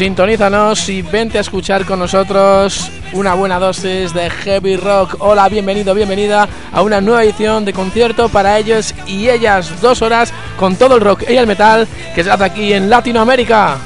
Sintonízanos y vente a escuchar con nosotros una buena dosis de heavy rock. Hola, bienvenido, bienvenida a una nueva edición de concierto para ellos y ellas. 2 horas con todo el rock y el metal que se hace aquí en Latinoamérica.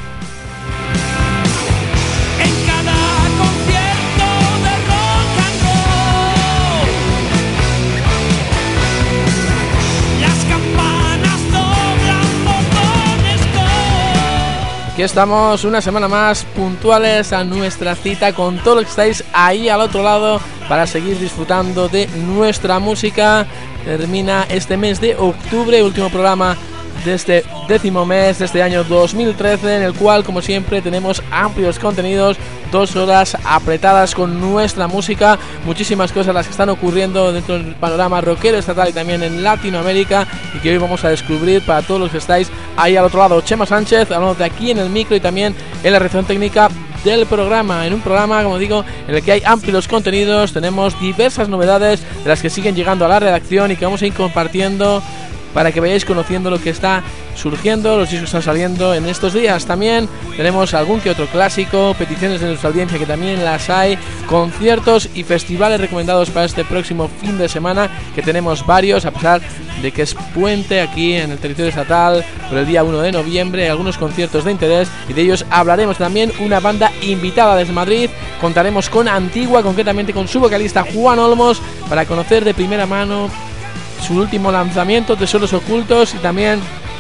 Aquí estamos una semana más puntuales a nuestra cita con todo lo que estáis ahí al otro lado para seguir disfrutando de nuestra música. Termina este mes de octubre, último programa de este 10º mes de este año 2013, en el cual, como siempre, tenemos amplios contenidos, 2 horas apretadas con nuestra música, muchísimas cosas las que están ocurriendo dentro del panorama rockero estatal y también en Latinoamérica, y que hoy vamos a descubrir para todos los que estáis ahí al otro lado. Chema Sánchez, hablando de aquí en el micro y también en la reacción técnica del programa, en un programa, como digo, en el que hay amplios contenidos. Tenemos diversas novedades de las que siguen llegando a la redacción y que vamos a ir compartiendo para que vayáis conociendo lo que está surgiendo, los discos que están saliendo en estos días. También tenemos algún que otro clásico, peticiones de nuestra audiencia que también las hay, conciertos y festivales recomendados para este próximo fin de semana, que tenemos varios, a pesar de que es puente aquí en el territorio estatal por el día 1 de noviembre, hay algunos conciertos de interés y de ellos hablaremos. También una banda invitada desde Madrid, contaremos con Antigua, concretamente con su vocalista Juan Olmos, para conocer de primera mano su último lanzamiento, Tesoros Ocultos, y también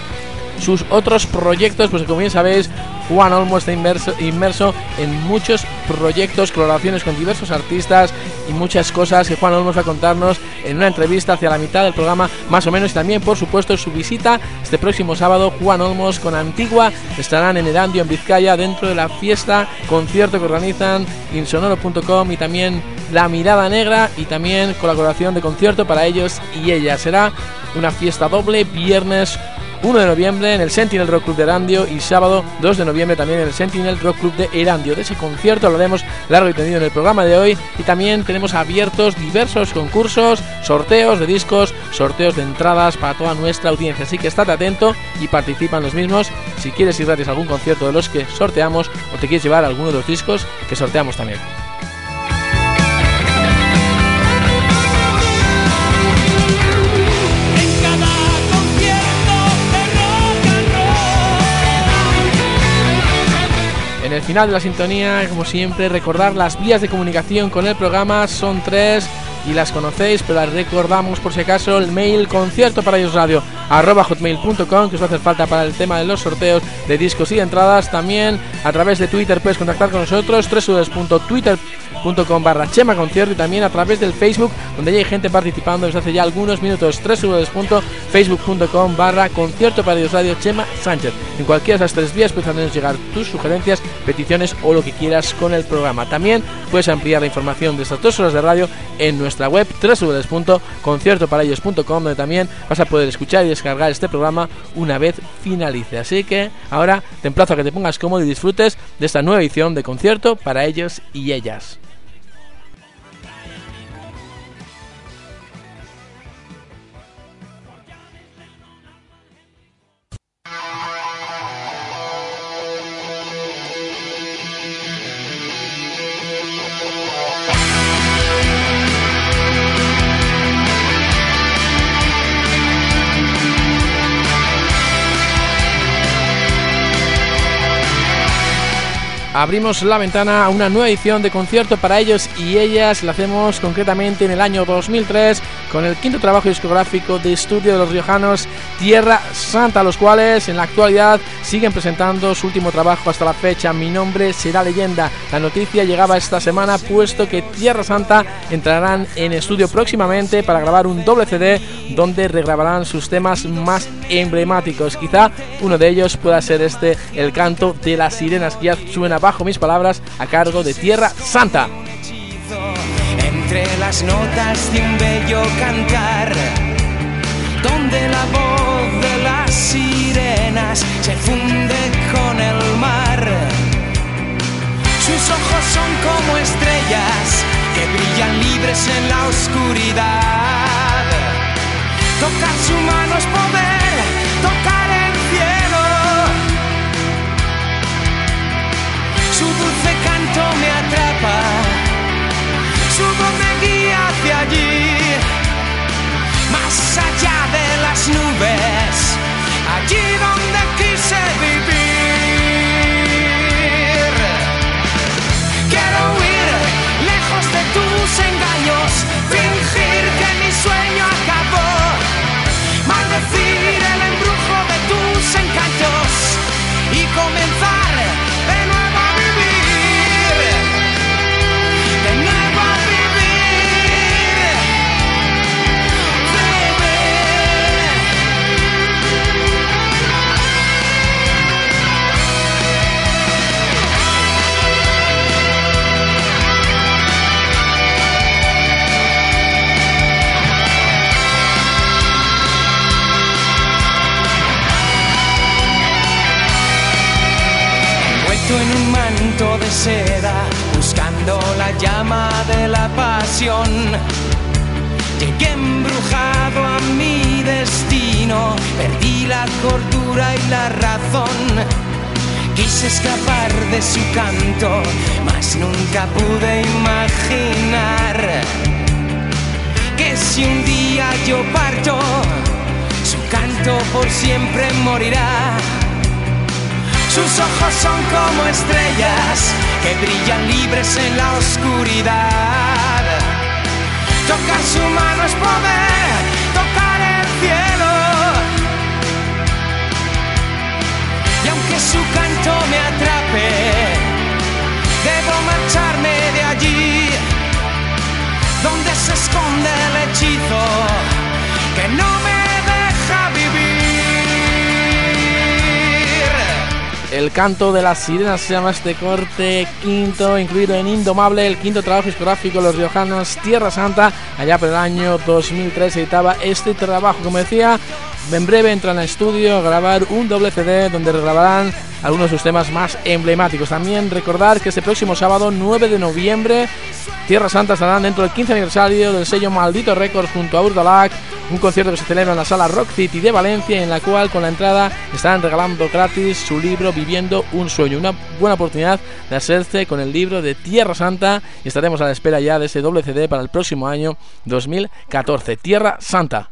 sus otros proyectos, pues como bien sabéis, Juan Olmos está inmerso en muchos proyectos, colaboraciones con diversos artistas y muchas cosas que Juan Olmos va a contarnos en una entrevista hacia la mitad del programa, más o menos. Y también, por supuesto, su visita este próximo sábado. Juan Olmos con Antigua estarán en Erandio, en Vizcaya, dentro de la fiesta concierto que organizan insonoro.com y también La Mirada Negra, y también colaboración de concierto para ellos y ellas. Será una fiesta doble, viernes 1 de noviembre en el Sentinel Rock Club de Erandio y sábado 2 de noviembre también en el Sentinel Rock Club de Erandio. De ese concierto hablaremos largo y tendido en el programa de hoy, y también tenemos abiertos diversos concursos, sorteos de discos, sorteos de entradas para toda nuestra audiencia, así que estate atento y participa en los mismos si quieres ir gratis a algún concierto de los que sorteamos o te quieres llevar alguno de los discos que sorteamos también. En el final de la sintonía, como siempre, recordar las vías de comunicación con el programa. Son 3 y las conocéis, pero las recordamos por si acaso. El mail conciertoparayosradio@hotmail.com, que os va a hacer falta para el tema de los sorteos de discos y de entradas. También a través de Twitter puedes contactar con nosotros, www.twitter.com/chemaconcierto, y también a través del Facebook, donde ya hay gente participando desde hace ya algunos minutos, www.facebook.com/conciertoparayosradio Chema Sánchez. En cualquiera de esas 3 vías puedes hacernos llegar tus sugerencias, peticiones o lo que quieras con el programa. También puedes ampliar la información de estas 2 horas de radio en nuestra web www.conciertoparayos.com, donde también vas a poder escuchar y descargar este programa una vez finalice. Así que ahora te emplazo a que te pongas cómodo y disfrutes de esta nueva edición de Concierto para ellos y ellas. Abrimos la ventana a una nueva edición de Concierto para ellos y ellas. La hacemos concretamente en el año 2003 con el 5º trabajo discográfico de estudio de los riojanos, Tierra Santa, los cuales en la actualidad siguen presentando su último trabajo hasta la fecha, Mi Nombre Será Leyenda. La noticia llegaba esta semana, puesto que Tierra Santa entrarán en estudio próximamente para grabar un doble CD donde regrabarán sus temas más emblemáticos. Quizá uno de ellos pueda ser este, El Canto de las Sirenas, que ya suena bajo mis palabras a cargo de Tierra Santa. Entre las notas de un bello cantar, donde la voz de las sirenas se funde con el mar. Sus ojos son como estrellas que brillan libres en la oscuridad. Tocar su mano es poder, tocar el cielo. la llama de la pasión. Llegué embrujado a mi destino, perdí la cordura y la razón. Quise escapar de su canto, mas nunca pude imaginar que si un día yo parto, su canto por siempre morirá. Sus ojos son como estrellas que brillan libres en la oscuridad. Tocar su mano es poder, tocar el cielo. Y aunque su canto me atrape, debo marcharme de allí, donde se esconde el hechizo que no me deja vivir. El canto de las sirenas se llama este corte quinto, incluido en Indomable, el quinto trabajo discográfico de los riojanos Tierra Santa. Allá por el año 2003 editaba este trabajo. Como decía, en breve entran al estudio a grabar un doble CD donde regrabarán algunos de sus temas más emblemáticos. También recordar que este próximo sábado 9 de noviembre Tierra Santa estarán dentro del 15 aniversario del sello Maldito Records junto a Urdalac, un concierto que se celebra en la sala Rock City de Valencia, en la cual con la entrada estarán regalando gratis su libro Viviendo un Sueño. Una buena oportunidad de hacerse con el libro de Tierra Santa, y estaremos a la espera ya de ese doble CD para el próximo año 2014. Tierra Santa.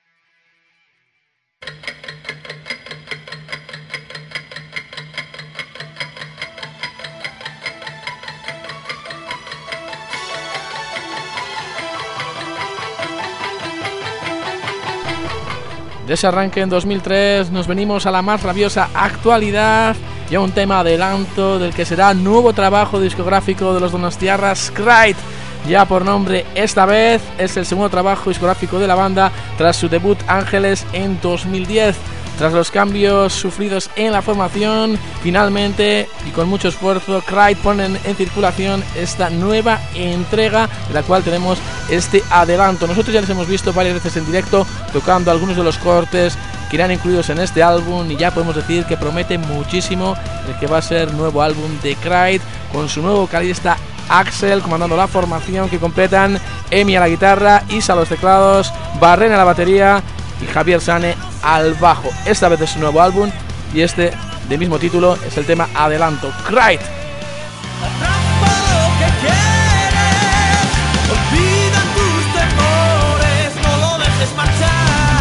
De ese arranque en 2003 nos venimos a la más rabiosa actualidad y a un tema adelanto del que será nuevo trabajo discográfico de los donostiarras Crite. Ya por nombre, esta vez es el segundo trabajo discográfico de la banda tras su debut Ángeles en 2010. Tras los cambios sufridos en la formación, finalmente y con mucho esfuerzo, Crite ponen en circulación esta nueva entrega, de la cual tenemos este adelanto. Nosotros ya les hemos visto varias veces en directo tocando algunos de los cortes que irán incluidos en este álbum, y ya podemos decir que promete muchísimo el que va a ser nuevo álbum de Crite, con su nuevo vocalista Axel comandando la formación, que completan Emi a la guitarra, Isa a los teclados, Barrena a la batería y Javier Sane al bajo. Esta vez es su nuevo álbum, y este de mismo título es el tema adelanto, Crite. Atrapa lo que quieres, olvida tus temores, no lo dejes marchar.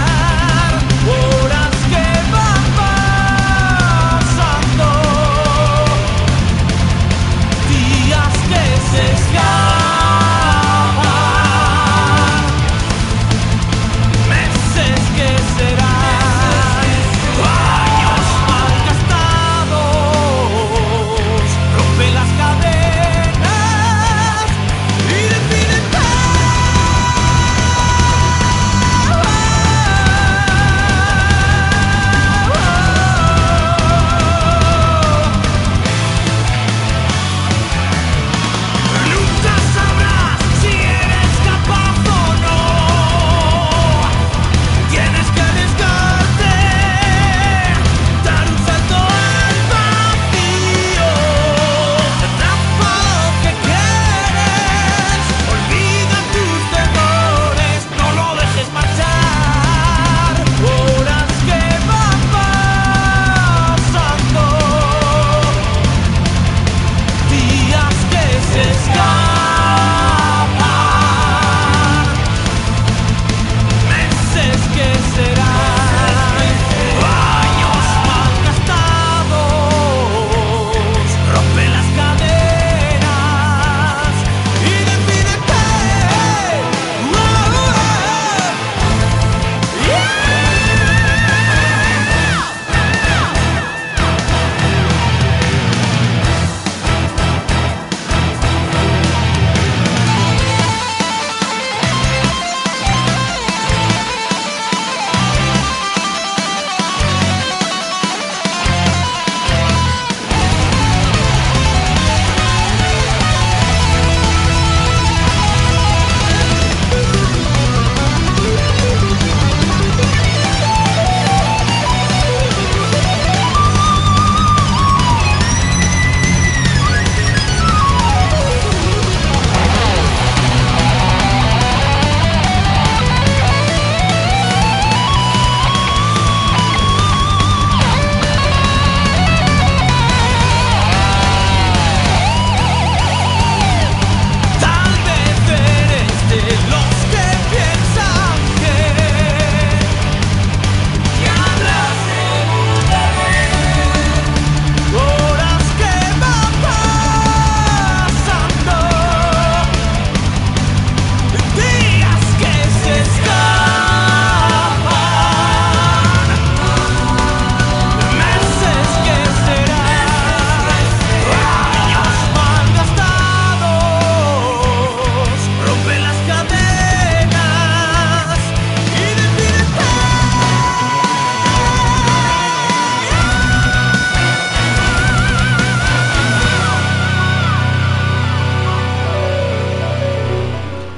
Horas que van pasando, días que se escapan, meses que serán, años malgastados,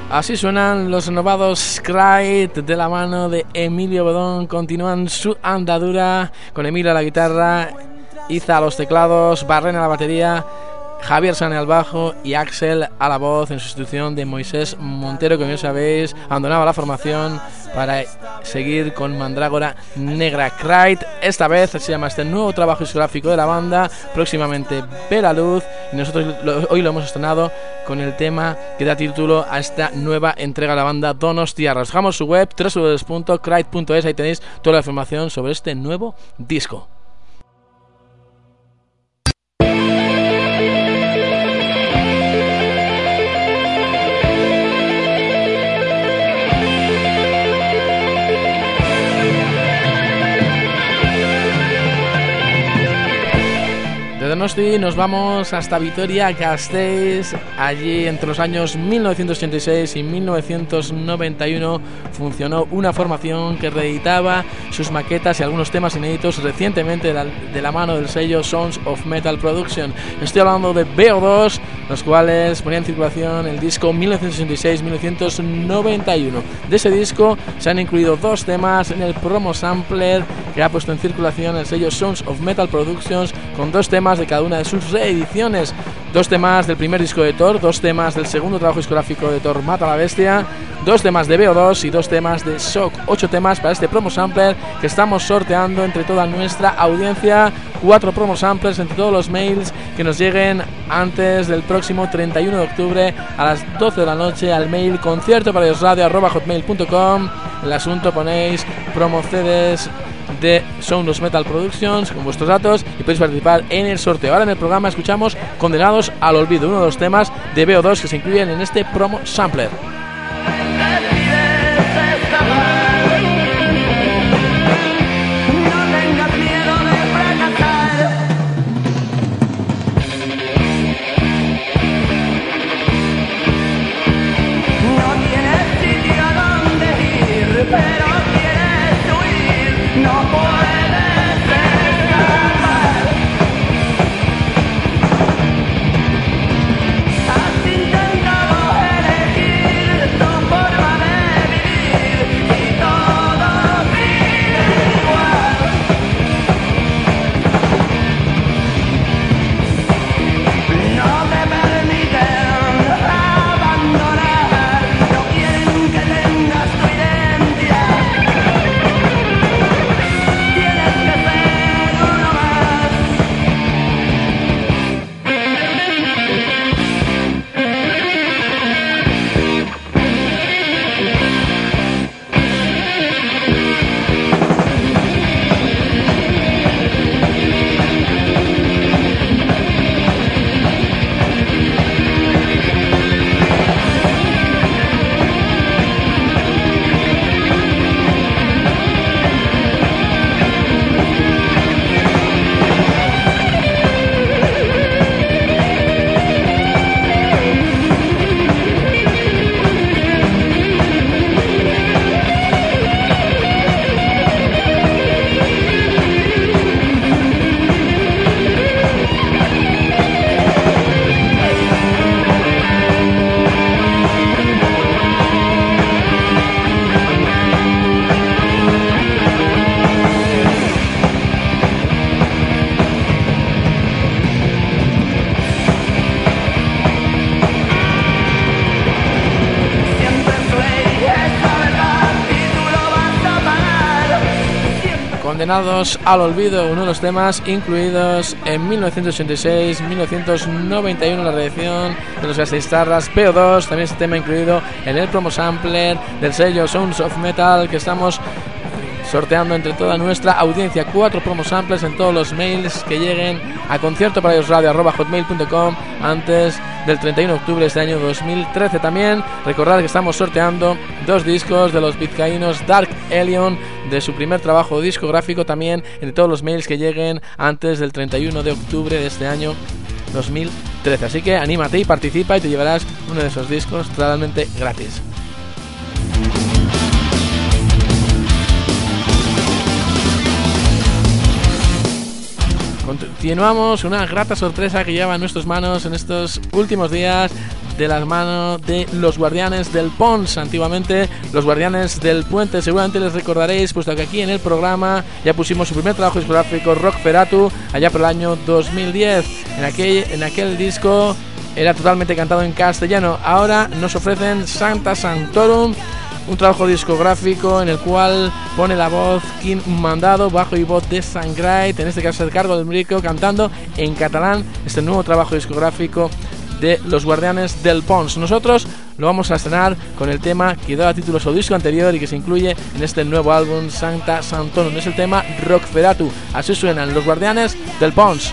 Así suenan los renovados Cryt de la mano de Emilio Bodón. Continúan su andadura con Emilio a la guitarra, Iza a los teclados, Barrena a la batería, Javier Sane al bajo y Axel a la voz, en sustitución de Moisés Montero, que como ya sabéis abandonaba la formación para seguir con Mandrágora Negra. Cryt, esta vez se llama este nuevo trabajo discográfico de la banda, próximamente ve la luz, y nosotros hoy lo hemos estrenado con el tema que da título a esta nueva entrega de la banda Donostiarra. Os dejamos su web www.cryt.es, ahí tenéis toda la información sobre este nuevo disco. De Donosti nos vamos hasta Vitoria-Gasteiz. Allí entre los años 1986 y 1991 funcionó una formación que reeditaba sus maquetas y algunos temas inéditos recientemente de la mano del sello Sounds of Metal Production. Estoy hablando de BO2, los cuales ponían en circulación el disco 1986-1991. De ese disco se han incluido dos temas en el promo sampler que ha puesto en circulación el sello Sounds of Metal Productions, con dos temas de cada una de sus reediciones. Dos temas del primer disco de Thor, dos temas del segundo trabajo discográfico de Thor, Mata a la Bestia, dos temas de BO2 y dos temas de Shock. 8 temas para este promo sampler que estamos sorteando entre toda nuestra audiencia. 4 promo samplers entre todos los mails que nos lleguen antes del próximo 31 de octubre a las 12 de la noche al mail conciertoparadiosradio@hotmail.com. En el asunto ponéis promo CDs de Sound of Metal Productions con vuestros datos y podéis participar en el sorteo. Ahora en el programa escuchamos Condenados al Olvido, uno de los temas de BO2 que se incluyen en este promo sampler. Condenados al Olvido, uno de los temas incluidos en 1986-1991, la reedición de los Gasteiztarras BO2, también este tema incluido en el promo sampler del sello Sounds of Metal que estamos sorteando entre toda nuestra audiencia. 4 promo samples en todos los mails que lleguen a conciertoparadiosradio@hotmail.com antes del 31 de octubre de este año 2013. También recordad que estamos sorteando 2 discos de los vizcaínos Dark Elion de su primer trabajo discográfico, también entre todos los mails que lleguen antes del 31 de octubre de este año 2013. Así que anímate y participa y te llevarás uno de esos discos totalmente gratis. Continuamos una grata sorpresa que lleva en nuestras manos en estos últimos días de las manos de los Guardianes del Pons, antiguamente los Guardianes del Puente. Seguramente les recordaréis, puesto que aquí en el programa ya pusimos su primer trabajo discográfico, Rockferatu, allá por el año 2010. En aquel disco era totalmente cantado en castellano. Ahora nos ofrecen Sancta Sanctorum, un trabajo discográfico en el cual pone la voz King Mandado, bajo y voz de Sangright, en este caso el cargo del Mrico, cantando en catalán este nuevo trabajo discográfico de los Guardianes del Pons. Nosotros lo vamos a estrenar con el tema que daba título a su disco anterior y que se incluye en este nuevo álbum, Sancta Sanctorum. Es el tema Rockferatu. Así suenan los Guardianes del Pons.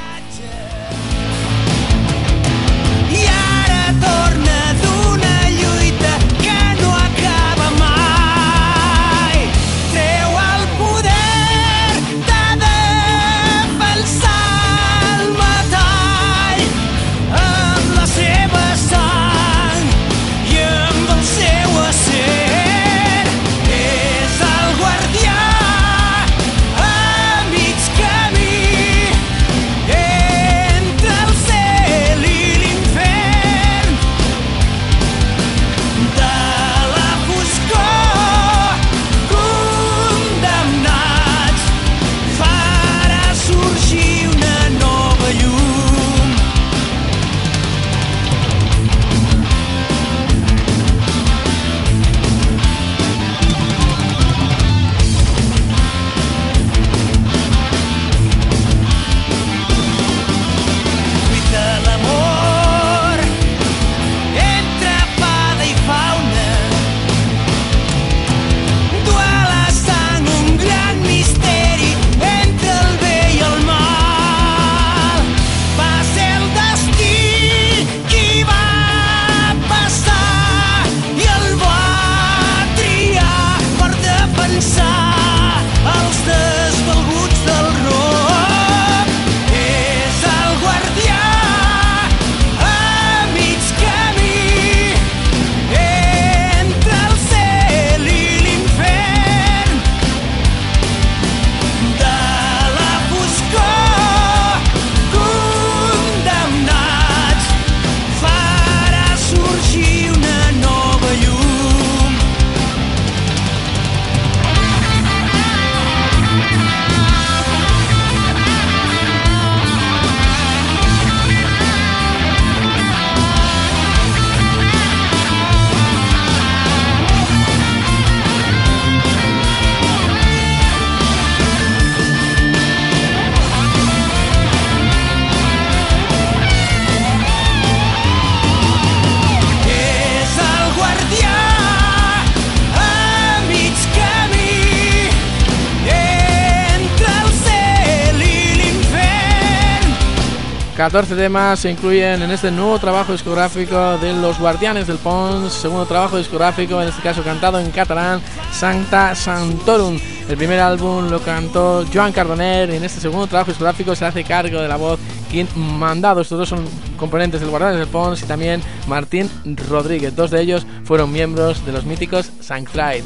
...14 temas se incluyen en este nuevo trabajo discográfico de los Guardianes del Pons, segundo trabajo discográfico, en este caso cantado en catalán, Sancta Sanctorum. El primer álbum lo cantó Joan Cardoner y en este segundo trabajo discográfico se hace cargo de la voz King Mandado. Estos dos son componentes del Guardianes del Pons y también Martín Rodríguez. Dos de ellos fueron miembros de los míticos Sangright.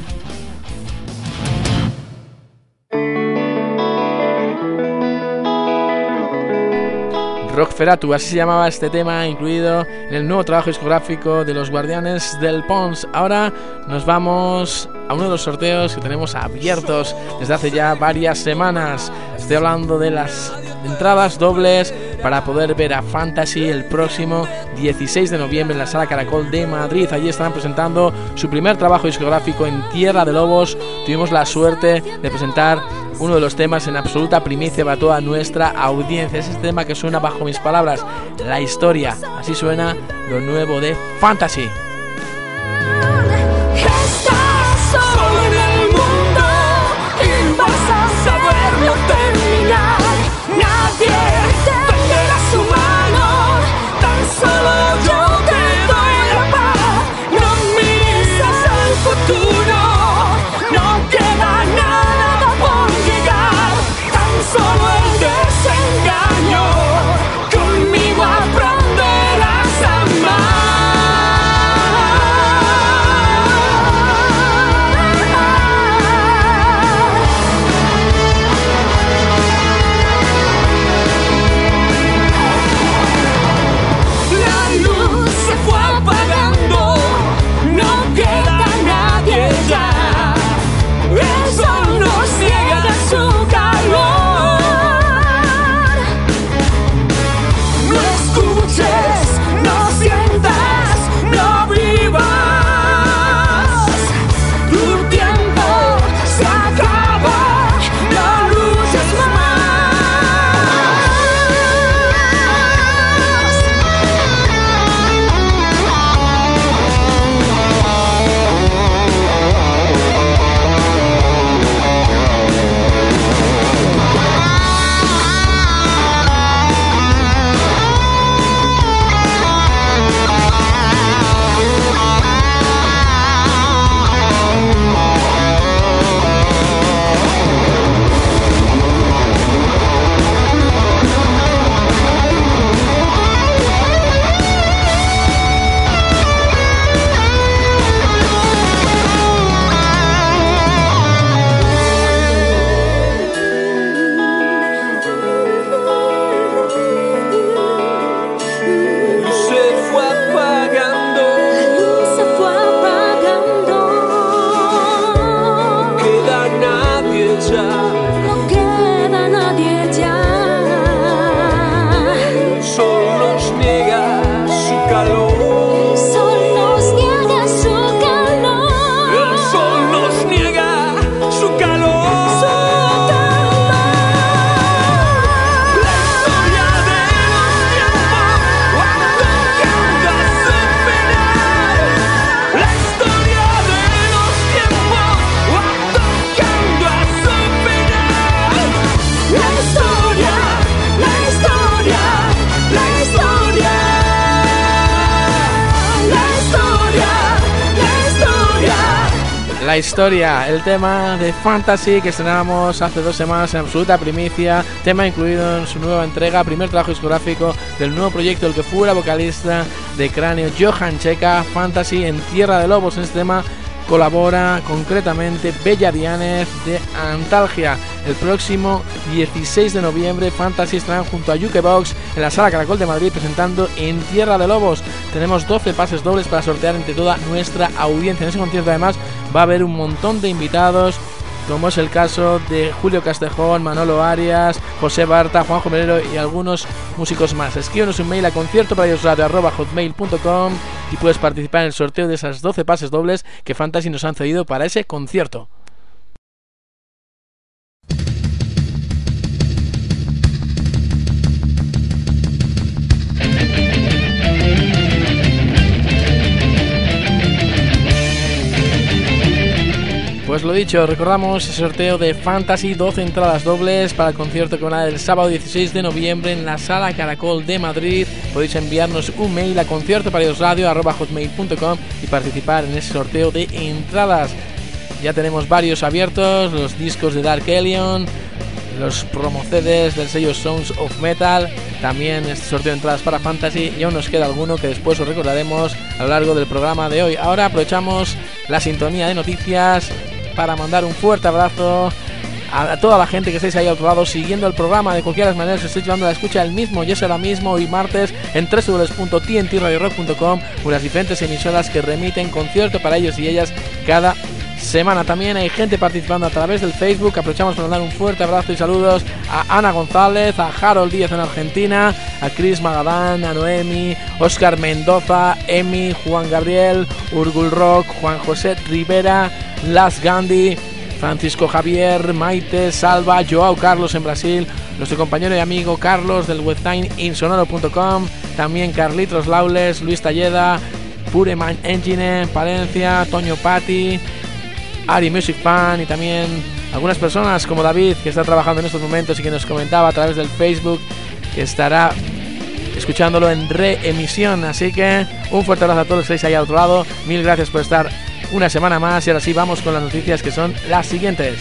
Rockferatu, así se llamaba este tema, incluido en el nuevo trabajo discográfico de los Guardianes del Pons. Ahora nos vamos a uno de los sorteos que tenemos abiertos desde hace ya varias semanas. Estoy hablando de las entradas dobles para poder ver a Fantasy el próximo 16 de noviembre en la Sala Caracol de Madrid. Allí estarán presentando su primer trabajo discográfico en Tierra de Lobos. Tuvimos la suerte de presentar uno de los temas en absoluta primicia para toda nuestra audiencia. Es este tema que suena bajo mis palabras, La Historia. Así suena lo nuevo de Fantasy. Estás solo en el mundo y vas a saberlo terminar. Nadie tenderá su mano, tan solo yo te doy la paz. No mires al futuro, no queda nada por llegar, tan solo el desengaño. Conmigo aprenderás a amar. La historia, el tema de Fantasy que estrenábamos hace 2 semanas en absoluta primicia, tema incluido en su nueva entrega, primer trabajo discográfico del nuevo proyecto, el que fuera vocalista de Cráneo, Johan Checa. Fantasy en Tierra de Lobos. En este tema colabora concretamente Bella Diánez de Antalgia. El próximo 16 de noviembre Fantasy estarán junto a Jukebox en la Sala Caracol de Madrid presentando En Tierra de Lobos. Tenemos 12 pases dobles para sortear entre toda nuestra audiencia. En ese concierto además va a haber un montón de invitados, como es el caso de Julio Castejón, Manolo Arias, José Barta, Juanjo Melero y algunos músicos más. Escríbenos un mail a conciertoparayosradio@hotmail.com y puedes participar en el sorteo de esas 12 pases dobles que Fantasy nos han cedido para ese concierto. Pues lo dicho, recordamos el sorteo de Fantasy, 12 entradas dobles para el concierto que van a dar el sábado 16 de noviembre en la Sala Caracol de Madrid. Podéis enviarnos un mail a conciertoparayosradio@hotmail.com y participar en ese sorteo de entradas. Ya tenemos varios abiertos, los discos de Dark Hellion, los promo CDs del sello Sounds of Metal, también este sorteo de entradas para Fantasy, y aún nos queda alguno que después os recordaremos a lo largo del programa de hoy. Ahora aprovechamos la sintonía de noticias para mandar un fuerte abrazo a toda la gente que estáis ahí al otro lado siguiendo el programa. De cualquier manera, si estáis llevando la escucha el mismo y es ahora mismo, hoy martes, en www.tntradiorock.com, o las diferentes emisoras que remiten concierto para ellos y ellas cada semana. También hay gente participando a través del Facebook. Aprovechamos para mandar un fuerte abrazo y saludos a Ana González, a Harold Díaz en Argentina, a Chris Magadán, a Noemi, Oscar Mendoza, Emi, Juan Gabriel, Urgul Rock, Juan José Rivera, Las Gandhi, Francisco Javier, Maite, Salva, Joao Carlos en Brasil, nuestro compañero y amigo Carlos del website insonoro.com, también Carlitos Laules, Luis Talleda, Pureman Engine, Palencia, Toño Patti, Ari Music Fan, y también algunas personas como David, que está trabajando en estos momentos y que nos comentaba a través del Facebook que estará escuchándolo en reemisión. Así que un fuerte abrazo a todos los que estáis ahí al otro lado. Mil gracias por estar una semana más, y ahora sí vamos con las noticias, que son las siguientes.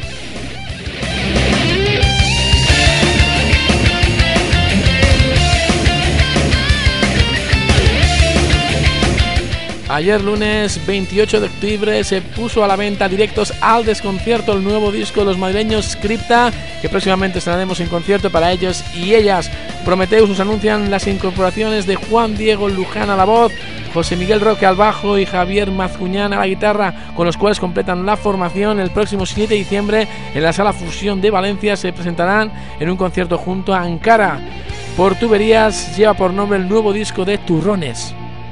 Ayer lunes 28 de octubre se puso a la venta directos al desconcierto el nuevo disco de los madrileños Scripta, que próximamente estrenaremos en concierto para ellos y ellas. Prometheus nos anuncian las incorporaciones de Juan Diego Luján a la voz, José Miguel Roque al bajo y Javier Mazcuñán a la guitarra, con los cuales completan la formación. El próximo 7 de diciembre en la Sala Fusión de Valencia se presentarán en un concierto junto a Ankara. Por Tuberías lleva por nombre el nuevo disco de Turrones.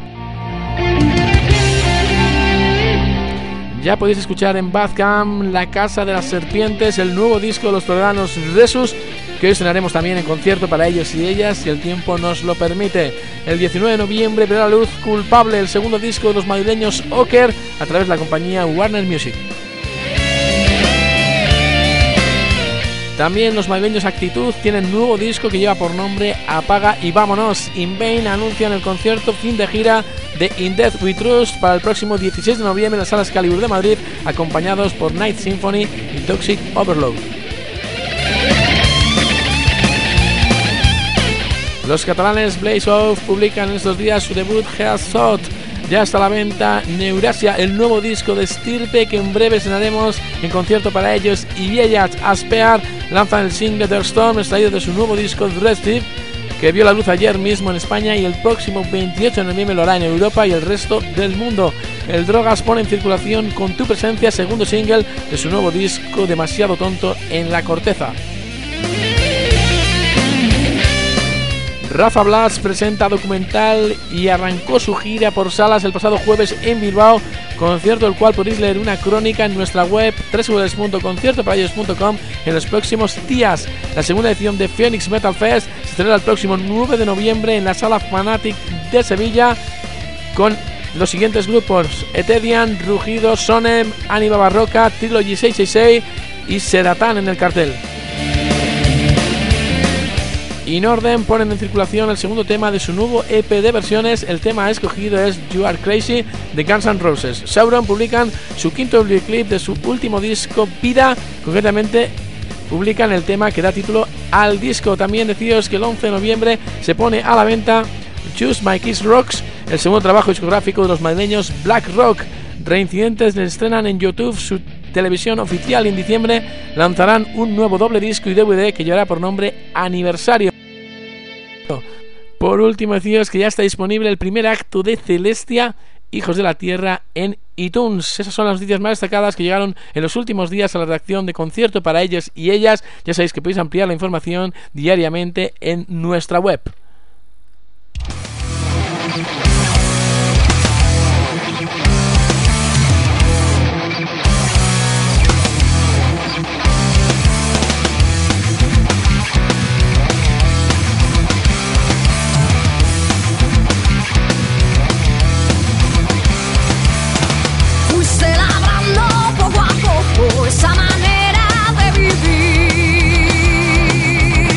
Ya podéis escuchar en Bandcamp La Casa de las Serpientes, el nuevo disco de los toledanos Resus, que hoy estrenaremos también en concierto para ellos y ellas, si el tiempo nos lo permite. El 19 de noviembre verá la luz Culpable, el segundo disco de los madrileños Oker, a través de la compañía Warner Music. También los madrileños Actitud tienen nuevo disco que lleva por nombre Apaga y Vámonos. In Vain anuncian el concierto fin de gira de In Death We Trust para el próximo 16 de noviembre en las Salas Excalibur de Madrid, acompañados por Night Symphony y Toxic Overload. Los catalanes Blaze Off publican en estos días su debut Heath Thought. Ya está a la venta Neurasia, el nuevo disco de Estirpe, que en breve estrenaremos en concierto para ellos y ellas. Aspear lanzan el single The Storm, extraído de su nuevo disco Dreadstream, que vio la luz ayer mismo en España, y el próximo 28 de noviembre lo hará en Europa y el resto del mundo. El Drogas pone en circulación Con tu presencia, segundo single de su nuevo disco Demasiado tonto en la corteza. Rafa Blas presenta documental y arrancó su gira por salas el pasado jueves en Bilbao, concierto del cual podéis leer una crónica en nuestra web www.conciertoparellos.com en los próximos días. La segunda edición de Phoenix Metal Fest se celebra el próximo 9 de noviembre en la Sala Fanatic de Sevilla, con los siguientes grupos: Etedian, Rugido, Sonem, Anima Barroca, Trilogy 666 y Sedatán en el cartel. In Orden ponen en circulación el segundo tema de su nuevo EP de versiones. El tema escogido es You Are Crazy de Guns N' Roses. Sauron publican su quinto videoclip de su último disco Vida, concretamente publican el tema que da título al disco. También deciros que el 11 de noviembre se pone a la venta Choose My Kiss Rocks, el segundo trabajo discográfico de los madrileños Black Rock. Reincidentes les estrenan en YouTube su televisión oficial y en diciembre lanzarán un nuevo doble disco y DVD que llevará por nombre Aniversario. Por último, deciros que ya está disponible el primer acto de Celestia, Hijos de la Tierra, en iTunes. Esas son las noticias más destacadas que llegaron en los últimos días a la redacción de Concierto para ellos y ellas. Ya sabéis que podéis ampliar la información diariamente en nuestra web. Esa manera de vivir.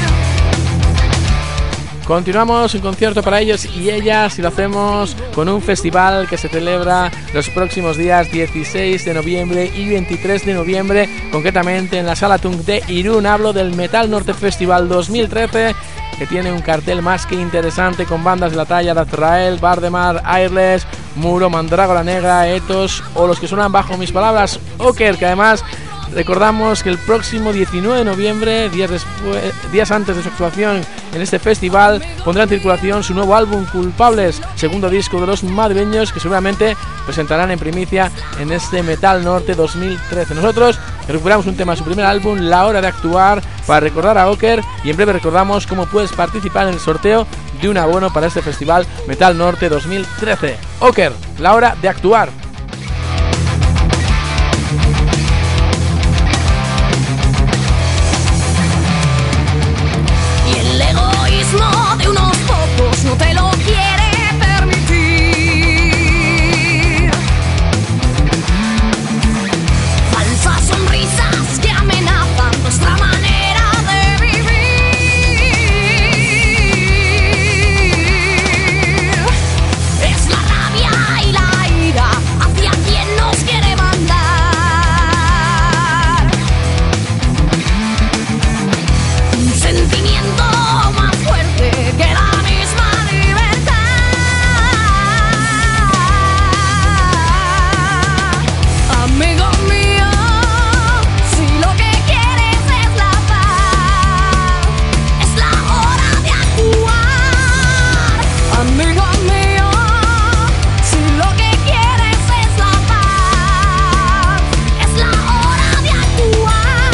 Continuamos en Concierto para ellos y ellas y lo hacemos con un festival que se celebra los próximos días 16 de noviembre y 23 de noviembre, concretamente en la Sala Tung de Irún. Hablo del Metal Norte Festival 2013, que tiene un cartel más que interesante con bandas de la talla de Azrael, Valdemar, Airless, Muro, Mandrágora Negra, Ethos o los que suenan bajo mis palabras, Oker, que además recordamos que el próximo 19 de noviembre, días antes de su actuación en este festival, pondrá en circulación su nuevo álbum Culpables, segundo disco de los madrileños que seguramente presentarán en primicia en este Metal Norte 2013. Nosotros recuperamos un tema de su primer álbum, La Hora de Actuar, para recordar a Oker, y en breve recordamos cómo puedes participar en el sorteo de un abono para este festival Metal Norte 2013. Oker, La Hora de Actuar. De unos pocos no te lo quiere permitir. Falsas sonrisas que amenazan nuestra manera de vivir. Es la rabia y la ira hacia quien nos quiere mandar. Un sentimiento más fuerte que la misma libertad. Amigo mío, si lo que quieres es la paz, es la hora de actuar. Amigo mío, si lo que quieres es la paz, es la hora de actuar.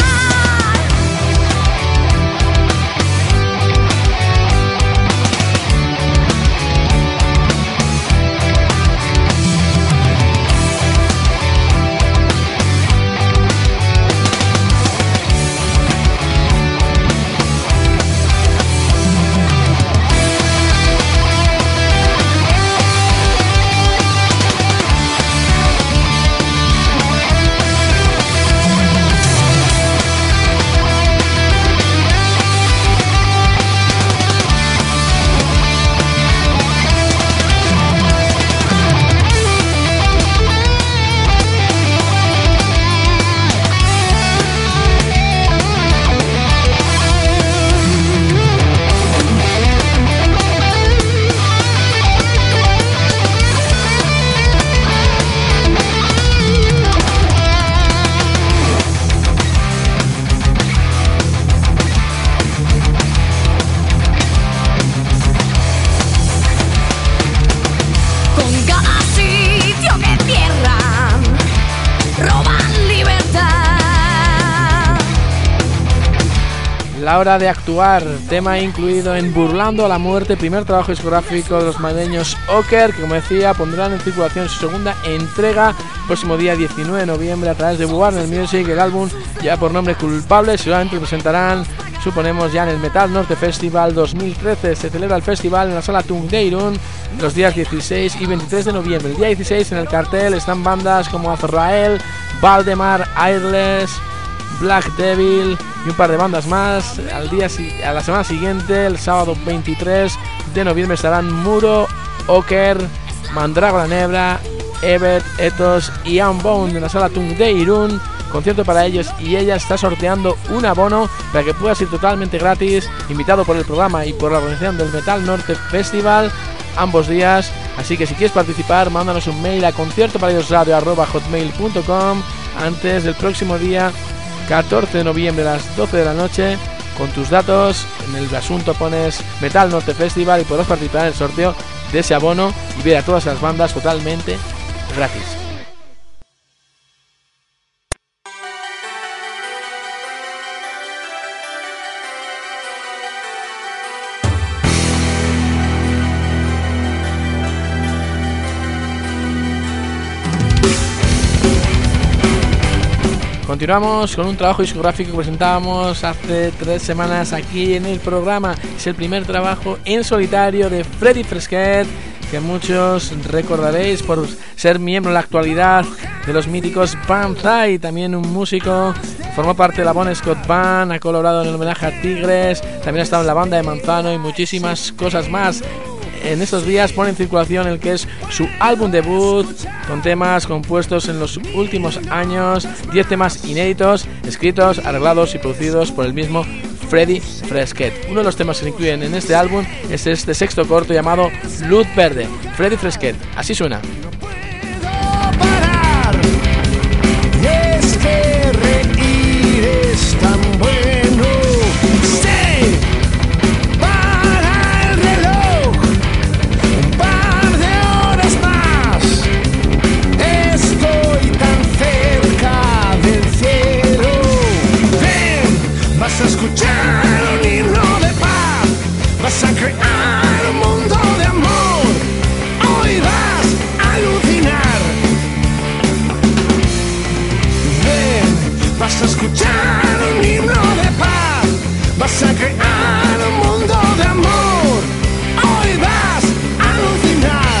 La Hora de Actuar, tema incluido en Burlando a la Muerte, primer trabajo discográfico de los madrileños Oker, que como decía pondrán en circulación su segunda entrega el próximo día 19 de noviembre a través de Warner Music. El álbum ya por nombre Culpables, seguramente presentarán, suponemos, ya en el Metal Norte Festival 2013. Se celebra el festival en la Sala Tung de Irún los días 16 y 23 de noviembre. El día 16 en el cartel están bandas como Azrael, Valdemar, Airless, Black Devil y un par de bandas más. A la semana siguiente, el sábado 23 de noviembre, estarán Muro, Oker, Mandrágora Nebra, Evet, Ethos y Unbound en la Sala Tung de Irún. Concierto para ellos y ella. Está sorteando un abono para que puedas ir totalmente gratis, invitado por el programa y por la organización del Metal Norte Festival ambos días. Así que si quieres participar, mándanos un mail a conciertoparaiosradio@hotmail.com antes del próximo día 14 de noviembre a las 12 de la noche con tus datos. En el asunto pones Metal Norte Festival y podrás participar en el sorteo de ese abono y ver a todas las bandas totalmente gratis. Continuamos con un trabajo discográfico que presentábamos hace 3 semanas aquí en el programa. Es el primer trabajo en solitario de Freddy Fresquet, que muchos recordaréis por ser miembro en la actualidad de los míticos Banzai. También un músico, formó parte de la Bon Scott Band, ha colaborado en el homenaje a Tigres, también ha estado en la banda de Manzano y muchísimas cosas más. En estos días pone en circulación el que es su álbum debut, con temas compuestos en los últimos años, 10 temas inéditos, escritos, arreglados y producidos por el mismo Freddy Fresquet. Uno de los temas que se incluyen en este álbum es este sexto corto llamado Luz Verde. Freddy Fresquet, así suena. Vas a crear un mundo de amor, hoy vas a alucinar. Ven, vas a escuchar un himno de paz, vas a crear un mundo de amor, hoy vas a alucinar.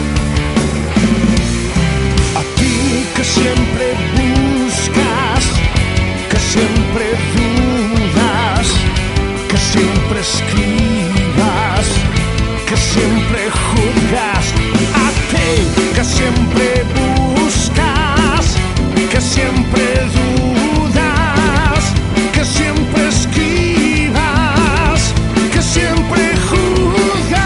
A ti que siempre buscas, que siempre dudas, que siempre escribas, que siempre juzgas, a ti que siempre buscas, que siempre dudas, que siempre escribas, que siempre juzgas.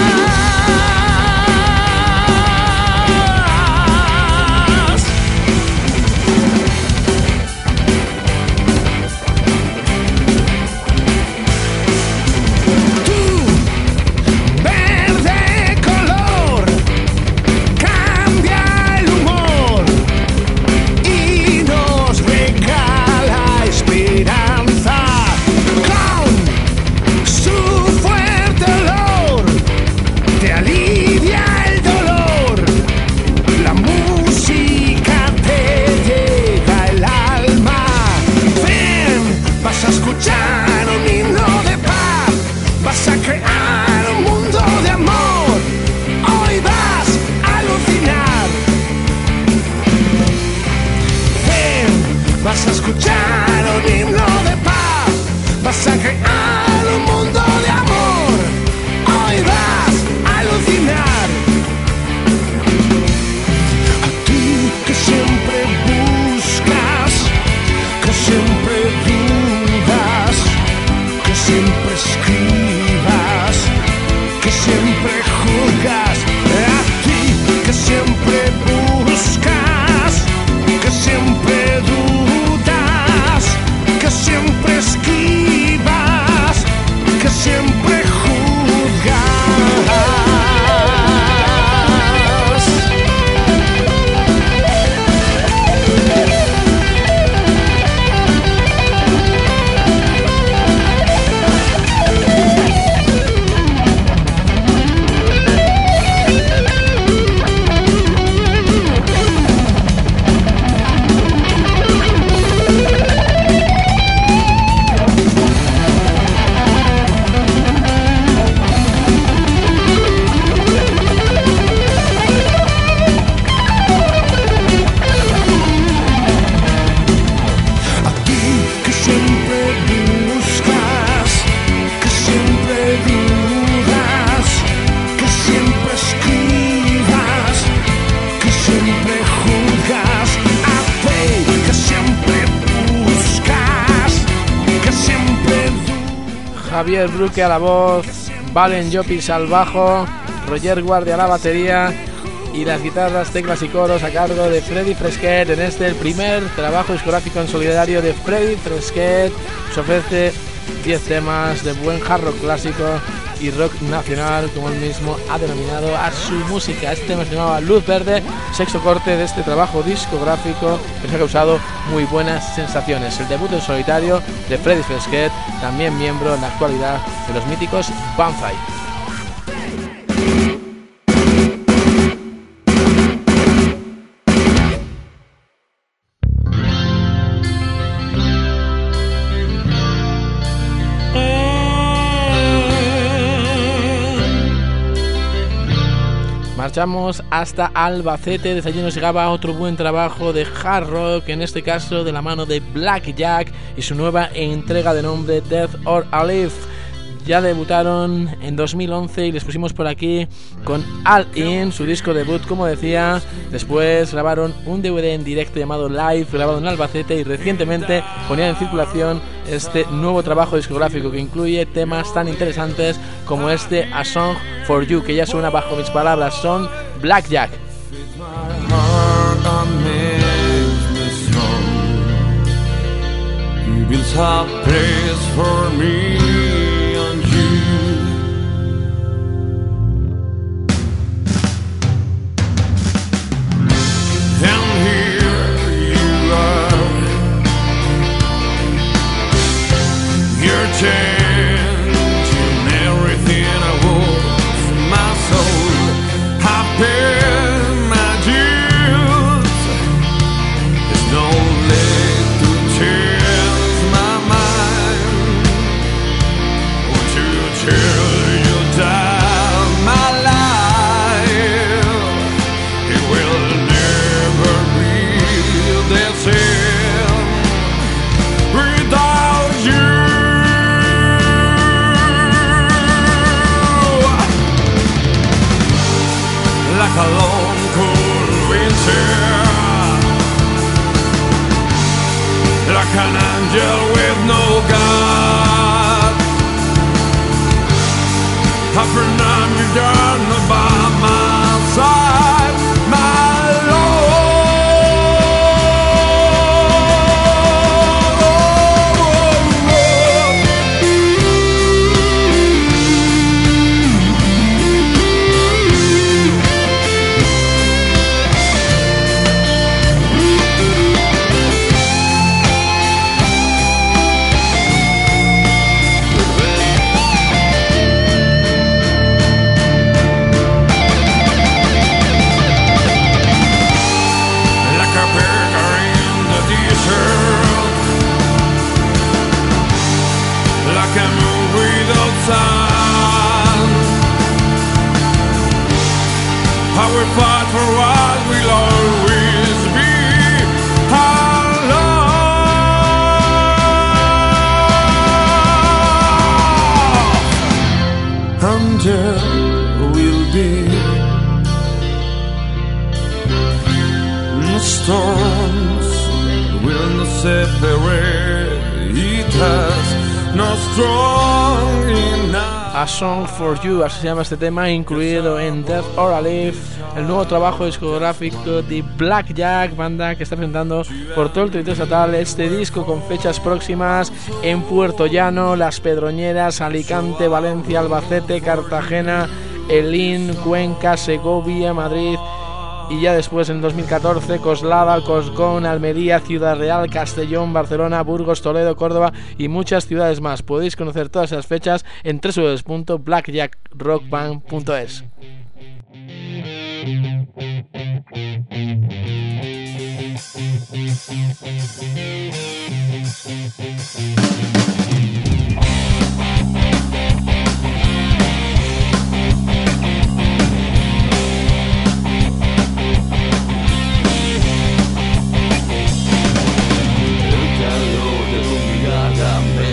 Vas a escuchar un himno de paz, vas a crear un mundo de amor, hoy vas a alucinar. A ti que siempre buscas, que siempre dudas, que siempre escribas, que siempre juzgas, a ti que siempre buscas, que siempre dudas, Javier Bruque a la voz, Valen Llopis al bajo, Roger Guardia a la batería y las guitarras, teclas y coros a cargo de Freddy Fresquet. En el primer trabajo discográfico en solidario de Freddy Fresquet, se ofrece 10 temas de buen hard rock clásico y rock nacional, como él mismo ha denominado a su música. Este tema se llamaba Luz Verde, sexto corte de este trabajo discográfico que nos ha causado muy buenas sensaciones. El debut en solitario de Freddy Fresquet, también miembro en la actualidad de los míticos Banzai. Marchamos hasta Albacete. Desde allí nos llegaba otro buen trabajo de hard rock, en este caso de la mano de Black Jack y su nueva entrega de nombre Death or Alive. Ya debutaron en 2011 y les pusimos por aquí con All In, su disco debut, como decía. Después grabaron un DVD en directo llamado Live, grabado en Albacete, y recientemente ponían en circulación este nuevo trabajo discográfico que incluye temas tan interesantes como este A Song for You, que ya suena bajo mis palabras. Son Black Jack. Changing everything I was, my soul, I paid my dues. There's no way to change my mind or to tell you down my life. It will never be the same without you. Like a long cold winter, like an angel with no God. I pronounce you down by my side, my we fight for what will always be our love. And there will be no storms, will not separate us, no strong enough. A Song for You, así se llama este tema, incluido en Death or Alive, el nuevo trabajo discográfico de Black Jack, banda que está presentando por todo el territorio estatal este disco con fechas próximas en Puerto Llano, Las Pedroñeras, Alicante, Valencia, Albacete, Cartagena, Elín, Cuenca, Segovia, Madrid. Y ya después, en 2014, Coslada, Coscón, Almería, Ciudad Real, Castellón, Barcelona, Burgos, Toledo, Córdoba y muchas ciudades más. Podéis conocer todas esas fechas en www.blackjackrockband.es.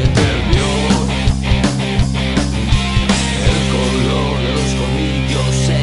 El color de los colmillos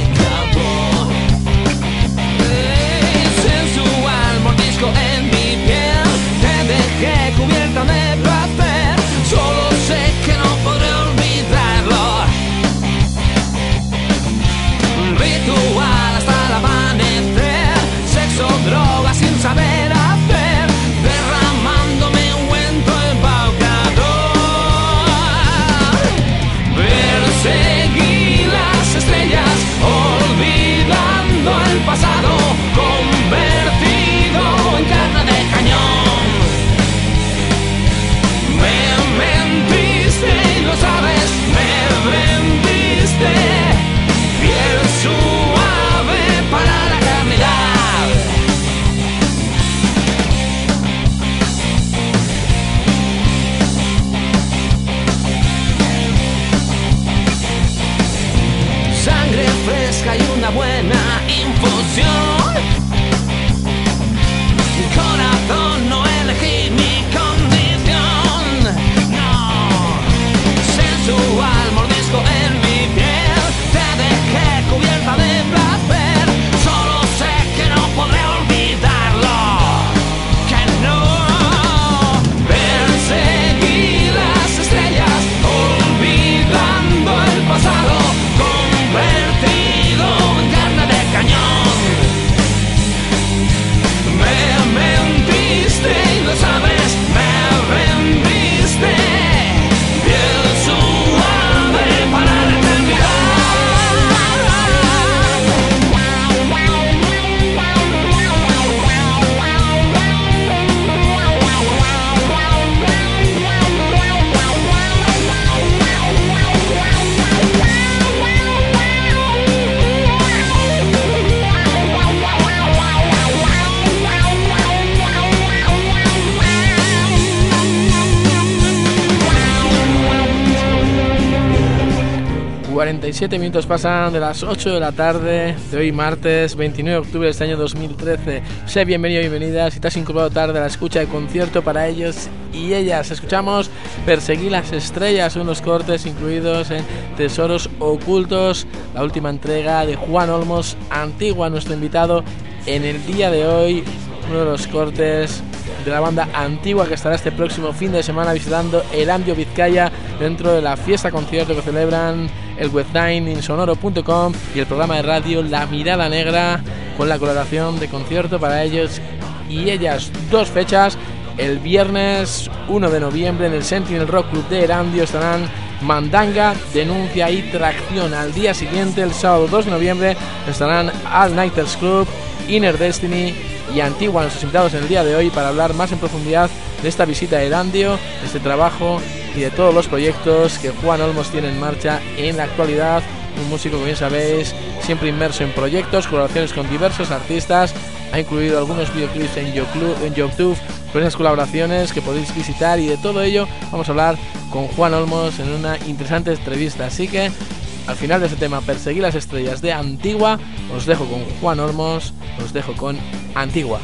47 minutos pasan de las 8 de la tarde de hoy martes 29 de octubre de este año 2013. Sé bienvenido y bienvenida si te has incorporado tarde a la escucha de Concierto para ellos y ellas. Escuchamos Perseguir las estrellas, unos cortes incluidos en Tesoros ocultos, la última entrega de Juan Olmos, Antigua, nuestro invitado en el día de hoy. Uno de los cortes de la banda Antigua, que estará este próximo fin de semana visitando Erandio Vizcaya dentro de la fiesta concierto que celebran el webline insonoro.com y el programa de radio La Mirada Negra, con la colaboración de Concierto para ellos y ellas. 2 fechas: el viernes 1 de noviembre en el Sentinel Rock Club de Erandio estarán Mandanga, Denuncia y Tracción. Al día siguiente, el sábado 2 de noviembre, estarán All Nighters Club, Inner Destiny y Antigua, nuestros invitados en el día de hoy, para hablar más en profundidad de esta visita a Erandio, de este trabajo y de todos los proyectos que Juan Olmos tiene en marcha en la actualidad. Un músico, como bien sabéis, siempre inmerso en proyectos, colaboraciones con diversos artistas. Ha incluido algunos videoclips en YouTube con esas colaboraciones que podéis visitar, y de todo ello vamos a hablar con Juan Olmos en una interesante entrevista. Así que al final de este tema, Perseguir las estrellas de Antigua, os dejo con Juan Olmos, os dejo con Antigua.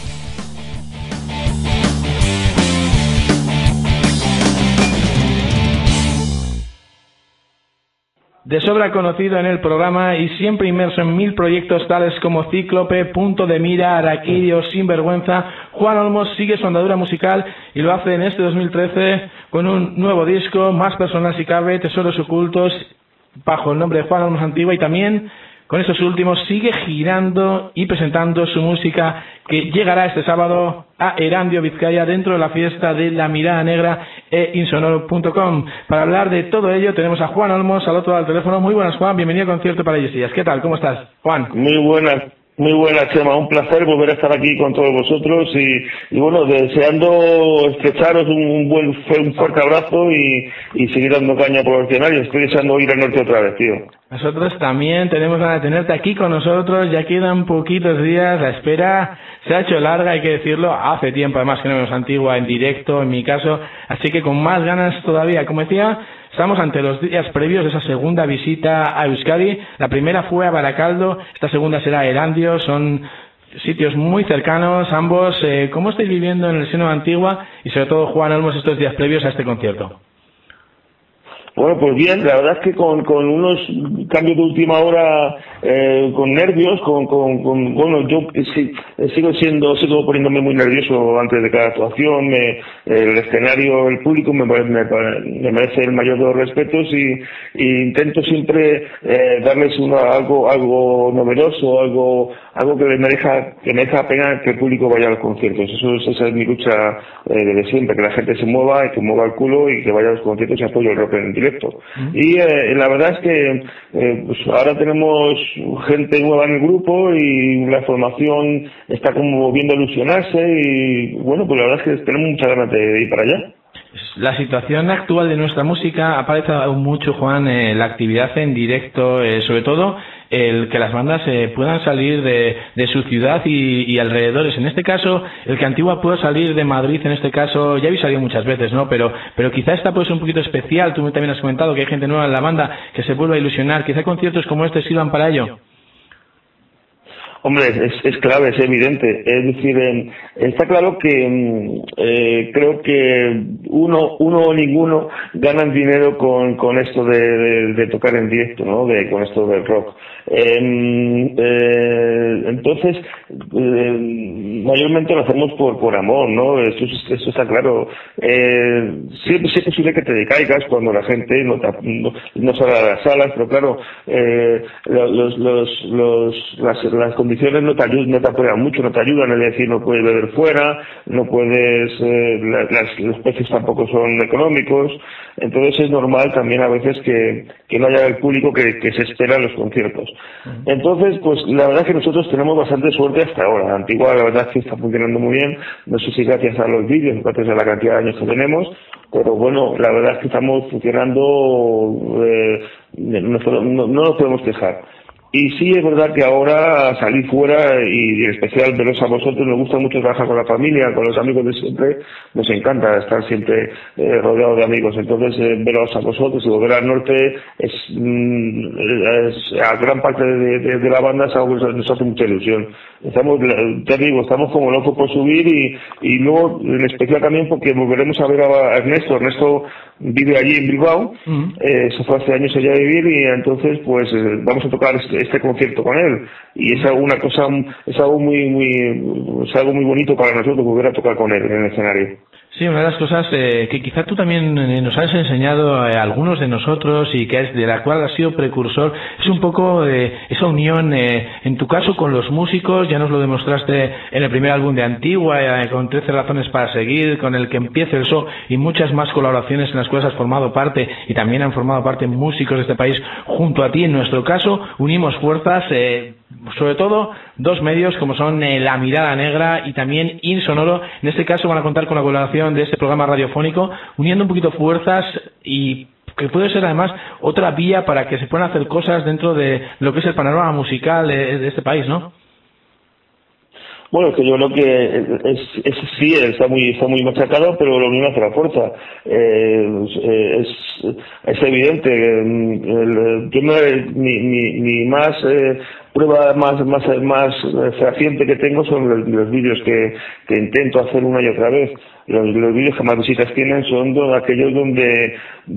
De sobra conocido en el programa y siempre inmerso en 1000 proyectos tales como Cíclope, Punto de Mira, Araquirio, Sinvergüenza, Juan Olmos sigue su andadura musical y lo hace en este 2013 con un nuevo disco, más personal si cabe, Tesoros ocultos, bajo el nombre de Juan Olmos Antigua, y también con estos últimos sigue girando y presentando su música, que llegará este sábado a Erandio Vizcaya dentro de la fiesta de La Mirada Negra e insonoro.com. Para hablar de todo ello tenemos a Juan Olmos al otro lado del teléfono. Muy buenas, Juan, bienvenido a Concierto para ellos y ellas. ¿Qué tal? ¿Cómo estás, Juan? Muy buenas, Chema, un placer volver a estar aquí con todos vosotros y bueno, deseando estrecharos un fuerte abrazo y seguir dando caña por el escenario. Estoy deseando ir al norte otra vez, tío. Nosotros también tenemos ganas de tenerte aquí con nosotros, ya quedan poquitos días, la espera se ha hecho larga, hay que decirlo, hace tiempo además que no vemos Antigua en directo, en mi caso, así que con más ganas todavía. Como decía, estamos ante los días previos de esa segunda visita a Euskadi. La primera fue a Baracaldo, esta segunda será a Erandio, son sitios muy cercanos ambos. ¿Cómo estáis viviendo en el seno de Antigua y sobre todo Juan Olmos estos días previos a este concierto? Bueno, pues bien, la verdad es que con unos cambios de última hora, con nervios, bueno, yo sí, sigo poniéndome muy nervioso antes de cada actuación. El escenario, el público me merece el mayor de los respetos y intento siempre darles algo novedoso, algo que me deja pena que el público vaya a los conciertos. Esa es mi lucha desde siempre, que la gente se mueva y que mueva el culo y que vaya a los conciertos y apoye el rock en directo. Y la verdad es que pues ahora tenemos gente nueva en el grupo y la formación está como viendo ilusionarse y bueno, pues la verdad es que tenemos muchas ganas de ir para allá. La situación actual de nuestra música ha parecido mucho, Juan, la actividad en directo, sobre todo el que las bandas puedan salir de su ciudad y alrededores. En este caso, el que Antigua pueda salir de Madrid, en este caso, ya habéis salido muchas veces, ¿no? Pero quizá esta puede ser un poquito especial. Tú también has comentado que hay gente nueva en la banda que se vuelva a ilusionar. Quizá conciertos como este sirvan para ello. Hombre, es clave, es evidente. Es decir, está claro que creo que uno o ninguno ganan dinero con esto de tocar en directo, ¿no? Con esto del rock. Entonces, mayormente lo hacemos por amor, ¿no? Eso está claro. Siempre es posible que te decaigas cuando la gente no sale a las salas, pero claro, las condiciones no te apoyan mucho, no te ayudan. Es decir, no puedes beber fuera, no puedes, los precios tampoco son económicos. Entonces es normal también a veces que no haya el público que se espera en los conciertos. Entonces, pues la verdad es que nosotros tenemos bastante suerte hasta ahora. Antigua, la verdad es que está funcionando muy bien. No sé si gracias a los vídeos, gracias a la cantidad de años que tenemos, pero bueno, la verdad es que estamos funcionando, no nos podemos quejar. Y sí es verdad que ahora salir fuera y en especial veros a vosotros, nos gusta mucho trabajar con la familia, con los amigos de siempre, nos encanta estar siempre rodeado de amigos. Entonces veros a vosotros y volver al norte es a gran parte de la banda es algo que nos hace mucha ilusión. Estamos, te digo, estamos como locos por subir y luego en especial también porque volveremos a ver a Ernesto. Ernesto vive allí en Bilbao, se fue hace años allá a vivir y entonces pues vamos a tocar este concierto con él y es alguna cosa, es algo muy bonito para nosotros volver a tocar con él en el escenario. Sí, una de las cosas que quizá tú también nos has enseñado a algunos de nosotros y que es de la cual has sido precursor, es un poco esa unión, en tu caso con los músicos, ya nos lo demostraste en el primer álbum de Antigua, con 13 razones para seguir, con el que empiece el show y muchas más colaboraciones en las cuales has formado parte y también han formado parte músicos de este país junto a ti. En nuestro caso, unimos fuerzas, sobre todo dos medios como son La Mirada Negra y también Insonoro. En este caso van a contar con la colaboración de este programa radiofónico, uniendo un poquito fuerzas y que puede ser además otra vía para que se puedan hacer cosas dentro de lo que es el panorama musical de este país, ¿no? Bueno, es que yo creo que sí, está muy machacado, pero la unión hace la fuerza. Es evidente. Yo mi más prueba más fehaciente que tengo son los vídeos que intento hacer una y otra vez. Los vídeos que más visitas tienen son aquellos donde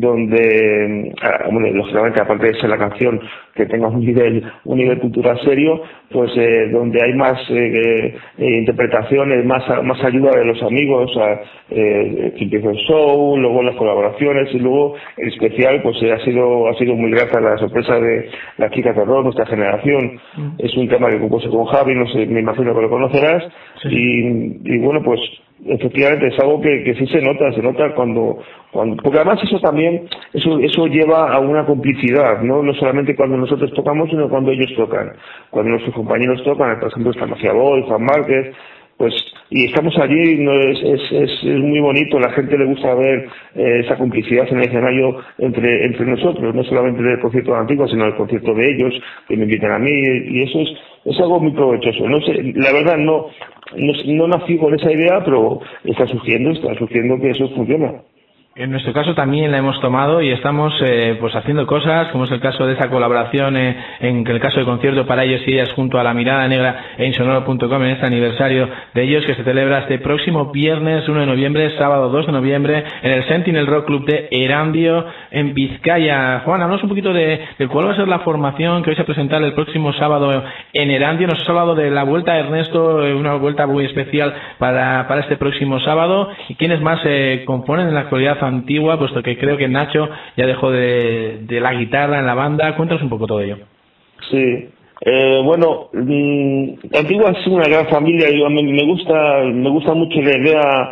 bueno, lógicamente aparte de ser la canción que tenga un nivel cultural serio, pues donde hay más interpretaciones, más ayuda de los amigos, que empieza el show, luego las colaboraciones y luego en especial pues ha sido muy grata la sorpresa de las chicas de rock, nuestra generación. Es un tema que compuse con Javi, no sé, me imagino que lo conocerás. Sí. Y bueno, pues efectivamente es algo que sí se nota cuando porque además eso también eso lleva a una complicidad, no solamente cuando nosotros tocamos, sino cuando ellos tocan, cuando nuestros compañeros tocan, por ejemplo está Mafia Boy, Juan Márquez, pues y estamos allí, no es muy bonito, la gente le gusta ver esa complicidad en el escenario entre nosotros, no solamente del concierto de Antigua, sino del concierto de ellos, que me invitan a mí, y eso es algo muy provechoso. No sé, la verdad no nací con esa idea, pero está surgiendo que eso funciona. En nuestro caso también la hemos tomado y estamos pues haciendo cosas, como es el caso de esa colaboración en el caso del concierto para ellos y ellas junto a La Mirada Negra e Insonoro.com en este aniversario de ellos que se celebra este próximo viernes 1 de noviembre, sábado 2 de noviembre en el Sentinel Rock Club de Erandio en Vizcaya. Juan, hablamos un poquito de cuál va a ser la formación que vais a presentar el próximo sábado en Erandio. Nos has hablado de la vuelta de Ernesto, una vuelta muy especial para este próximo sábado, y quiénes más componen en la actualidad Antigua, puesto que creo que Nacho ya dejó de la guitarra en la banda. Cuéntanos un poco todo ello. Sí, bueno, Antigua es una gran familia y me gusta mucho la idea,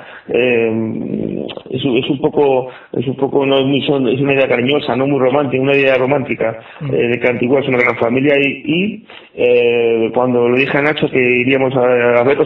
es un poco no es es una idea cariñosa, no muy romántica, una idea romántica, de que Antigua es una gran familia y cuando le dije a Nacho que iríamos a veros,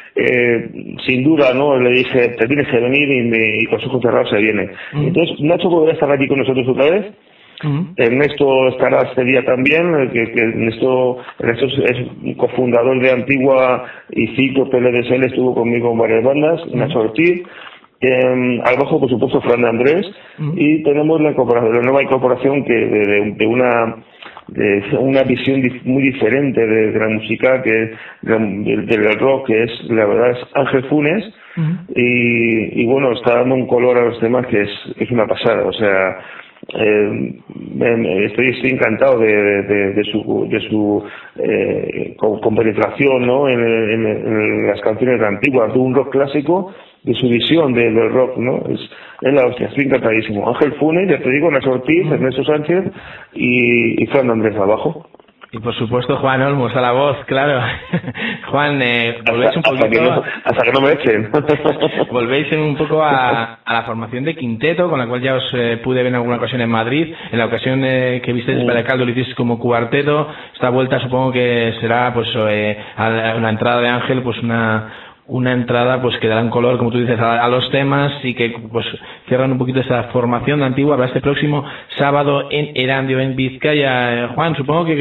sin duda, ¿no? Le dije, te tienes que venir y con sus ojos cerrados se viene. Entonces Nacho podrá estar aquí con nosotros otra vez. Ernesto estará este día también, que Ernesto es cofundador de Antigua y Cíclope LDSL, estuvo conmigo en varias bandas, Nacho Ortiz, al bajo por supuesto Fran de Andrés, y tenemos la nueva incorporación que de una visión muy diferente de la música, que del rock, que es la verdad es Ángel Funes, y bueno, está dando un color a los temas que es una pasada, o sea, estoy encantado de su compenetración, ¿no? en las canciones antiguas de un rock clásico, de su visión del rock, ¿no? Es la hostia, estoy encantadísimo. Ángel Funes, ya te digo, Nacho Ortiz, Ernesto Sánchez y Fran Andrés abajo. Y por supuesto Juan Olmos a la voz, claro. Juan, volvéis un poquito... Hasta que no me echen. Volvéis un poco a la formación de quinteto, con la cual ya os pude ver en alguna ocasión en Madrid. En la ocasión que visteis para el Caldo lo hicisteis como cuarteto. Esta vuelta supongo que será pues a la entrada de Ángel, pues una entrada pues que dará un color, como tú dices, a los temas y que pues cierran un poquito esa formación de Antigua para este próximo sábado en Erandio, en Vizcaya. Juan, supongo que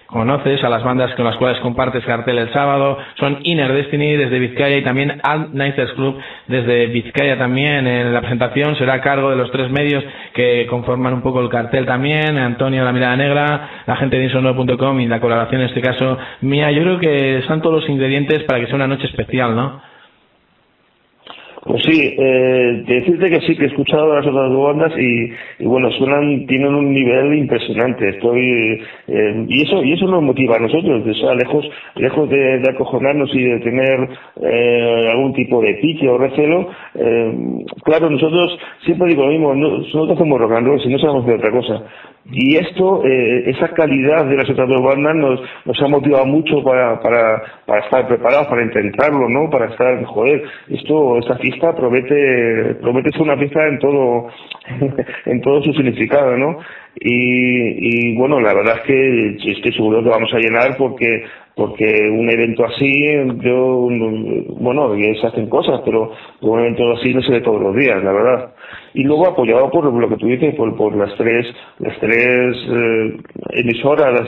conoces a las bandas con las cuales compartes cartel el sábado. Son Inner Destiny desde Vizcaya y también All Nighters Club desde Vizcaya también. En la presentación será a cargo de los 3 medios que conforman un poco el cartel también: Antonio La Mirada Negra, la gente de insonoro.com y la colaboración en este caso mía. Yo creo que están todos los ingredientes para que sea una noche especial, ¿no? Pues sí, decirte que sí, que he escuchado las otras dos bandas y bueno, tienen un nivel impresionante. Y eso nos motiva a nosotros, o sea, lejos de acojonarnos y de tener algún tipo de pique o recelo. Claro, nosotros siempre digo lo mismo, nosotros hacemos rock and roll, si no sabemos hacer otra cosa. Y esa calidad de las otras dos bandas nos ha motivado mucho para estar preparados, para intentarlo, ¿no? Para estar, joder, esta fiesta promete ser una fiesta en todo su significado, ¿no? Y bueno, la verdad es que estoy seguro que vamos a llenar porque un evento así, bueno, se hacen cosas, pero un evento así no se ve todos los días, la verdad. Y luego apoyado por lo que tú dices, por las tres emisoras,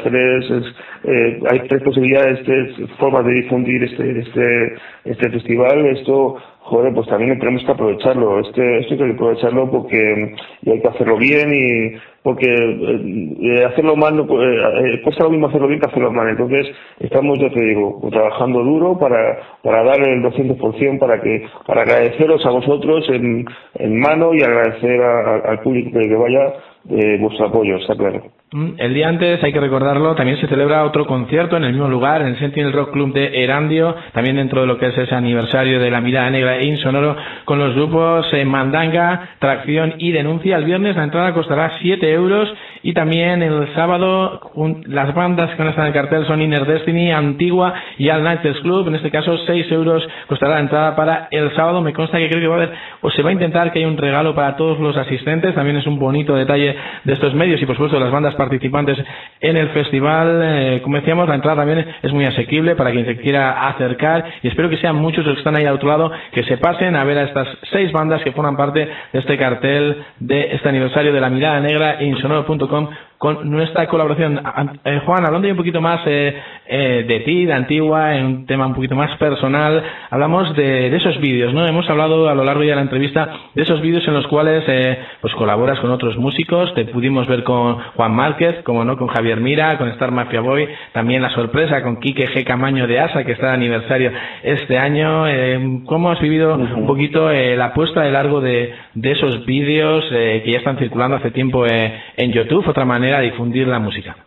hay 3 posibilidades, 3 formas de difundir este festival. Esto, joder, pues también tenemos que aprovecharlo. Esto hay que aprovecharlo porque hay que hacerlo bien, y porque hacerlo mal cuesta lo mismo hacerlo bien que hacerlo mal. Entonces estamos, ya te digo, trabajando duro para dar el 200%, para agradeceros a vosotros en mano y agradecer al público que vaya vuestro apoyo, está claro. El día antes, hay que recordarlo, también se celebra otro concierto en el mismo lugar, en el Sentinel Rock Club de Erandio, también dentro de lo que es ese aniversario de La Mirada Negra e Insonoro, con los grupos Mandanga, Tracción y Denuncia. El viernes la entrada costará 7 euros y también el sábado las bandas que van a estar en el cartel son Inner Destiny, Antigua y All Nighters Club. En este caso 6 euros costará la entrada para el sábado. Me consta que creo que va a haber, o se va a intentar que haya un regalo para todos los asistentes. También es un bonito detalle de estos medios y por supuesto de las bandas participantes en el festival. Como decíamos, la entrada también es muy asequible para quien se quiera acercar, y espero que sean muchos los que están ahí al otro lado, que se pasen a ver a estas 6 bandas que forman parte de este cartel de este aniversario de La Mirada Negra e insonoro.com con nuestra colaboración. Juan, hablando un poquito más de ti, de Antigua, en un tema un poquito más personal, hablamos de esos vídeos, ¿no? Hemos hablado a lo largo de la entrevista de esos vídeos en los cuales pues colaboras con otros músicos. Te pudimos ver con Juan Márquez, como no, con Javier Mira, con Star Mafia Boy, también la sorpresa con Quique G. Camaño de ASA, que está de aniversario este año. ¿Cómo has vivido un poquito la puesta de largo de esos vídeos que ya están circulando hace tiempo en YouTube? Otra manera de difundir la música.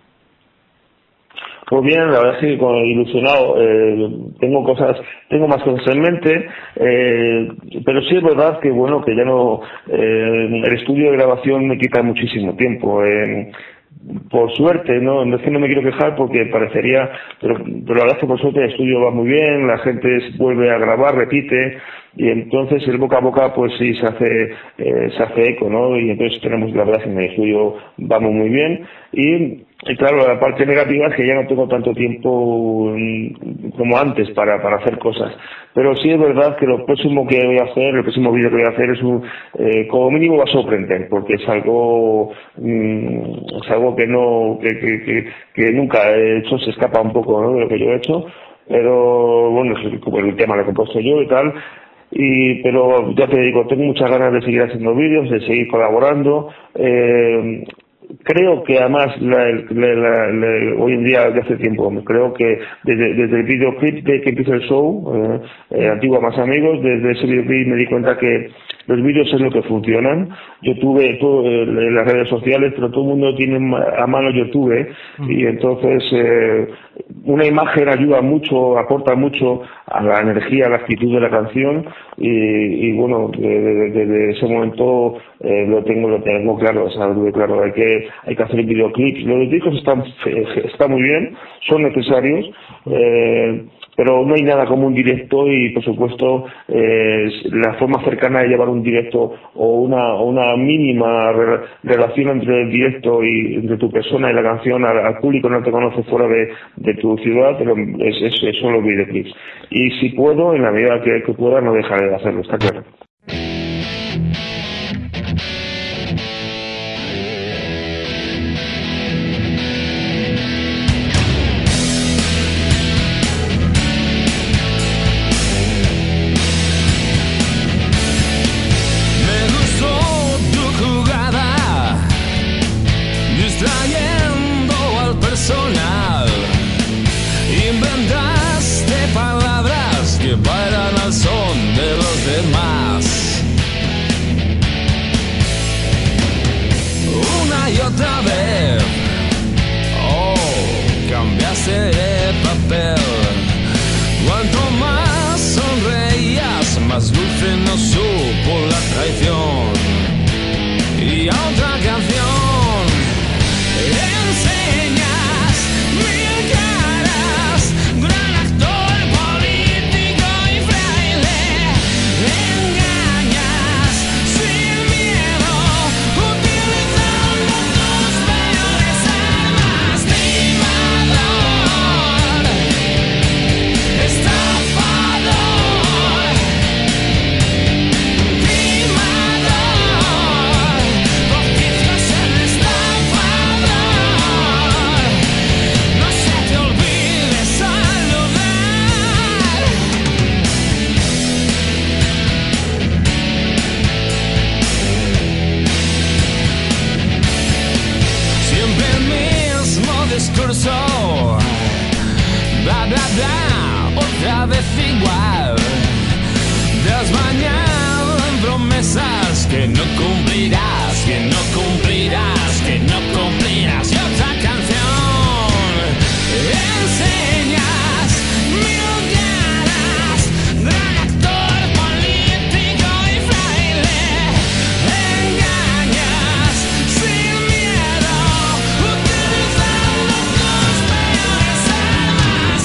Pues bien, la verdad es que ilusionado, tengo más cosas en mente, pero sí es verdad que bueno, que ya no, el estudio de grabación me quita muchísimo tiempo. Por suerte, no es que no me quiero quejar porque parecería, pero la verdad es que por suerte el estudio va muy bien, la gente vuelve a grabar, repite, y entonces el boca a boca pues sí se hace eco, ¿no? Y entonces tenemos, la verdad, que en el estudio vamos muy bien, y claro, la parte negativa es que ya no tengo tanto tiempo como antes para hacer cosas. Pero sí es verdad que lo próximo que voy a hacer, el próximo vídeo que voy a hacer es como mínimo va a sorprender, porque es algo que nunca he hecho, se escapa un poco, ¿no?, de lo que yo he hecho, pero bueno, como el tema lo he compuesto yo y tal. Pero ya te digo, tengo muchas ganas de seguir haciendo vídeos, de seguir colaborando. Creo que además hoy en día, de hace tiempo, creo que desde el videoclip de que empieza el show, Antigua Más Amigos, desde ese videoclip me di cuenta que los vídeos es lo que funcionan. Yo tuve todo en las redes sociales, pero todo el mundo tiene a mano YouTube, y entonces una imagen ayuda mucho, aporta mucho a la energía, a la actitud de la canción, y bueno, desde ese momento lo tengo claro, o sea, lo tuve claro, hay que hacer videoclips. Los discos están muy bien, son necesarios, pero no hay nada como un directo, y por supuesto la forma cercana de llevar un directo o una mínima relación entre el directo y entre tu persona y la canción al público no te conoce fuera de tu ciudad, pero son los videoclips. Y si puedo, en la medida que pueda, no dejaré de hacerlo, está claro. otra vez igual. Desmañado en promesas que no cumplirás, que no cumplirás, que no cumplirás. Y otra canción. Enseñas mil caras, gran actor, político y fraile. Engañas sin miedo, utilizando tus peores armas.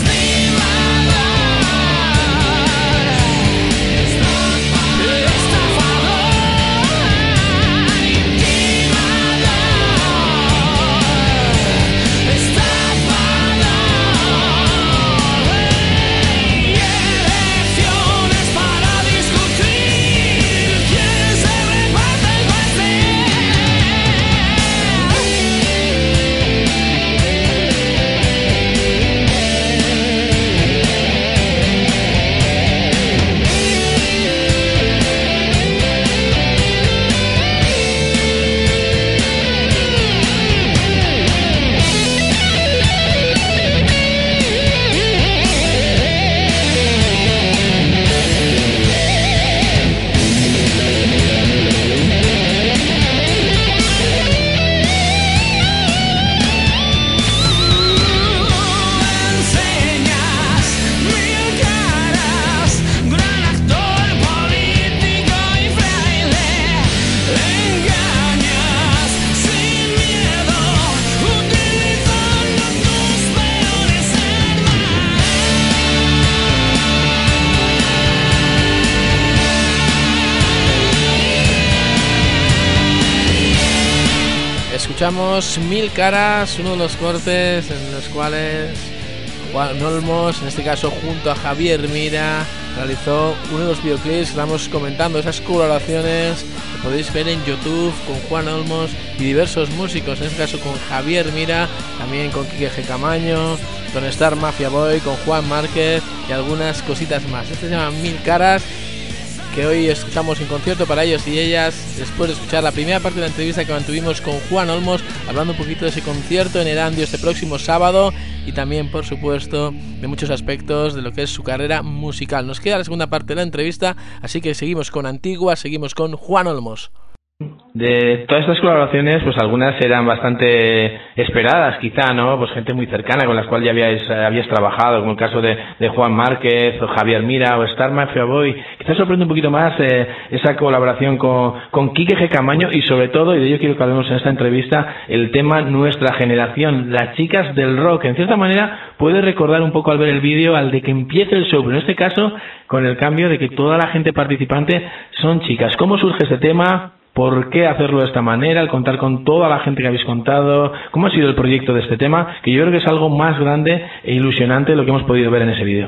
Escuchamos Mil Caras, uno de los cortes en los cuales Juan Olmos, en este caso junto a Javier Mira, realizó uno de los videoclips que estamos comentando, esas colaboraciones que podéis ver en YouTube con Juan Olmos y diversos músicos, en este caso con Javier Mira, también con Quique G. Camaño, con Star Mafia Boy, con Juan Márquez y algunas cositas más. Este se llama Mil Caras, que hoy escuchamos en concierto para ellos y ellas, después de escuchar la primera parte de la entrevista que mantuvimos con Juan Olmos, hablando un poquito de ese concierto en Erandio este próximo sábado y también, por supuesto, de muchos aspectos de lo que es su carrera musical. Nos queda la segunda parte de la entrevista, así que seguimos con Antigua, seguimos con Juan Olmos. De todas estas colaboraciones, pues algunas eran bastante esperadas, quizá, ¿no? Pues gente muy cercana con las cuales ya habías trabajado, como el caso de Juan Márquez, o Javier Mira, o Star Mafia Boy. Quizás sorprende un poquito más esa colaboración con Quique G. Camaño y sobre todo, y de ello quiero que hablemos en esta entrevista, el tema Nuestra Generación, las chicas del rock. En cierta manera puede recordar un poco al ver el vídeo al de que empiece el show, pero en este caso con el cambio de que toda la gente participante son chicas. ¿Cómo surge este tema? ¿Por qué hacerlo de esta manera? Al contar con toda la gente que habéis contado, ¿cómo ha sido el proyecto de este tema? Que yo creo que es algo más grande e ilusionante de lo que hemos podido ver en ese vídeo.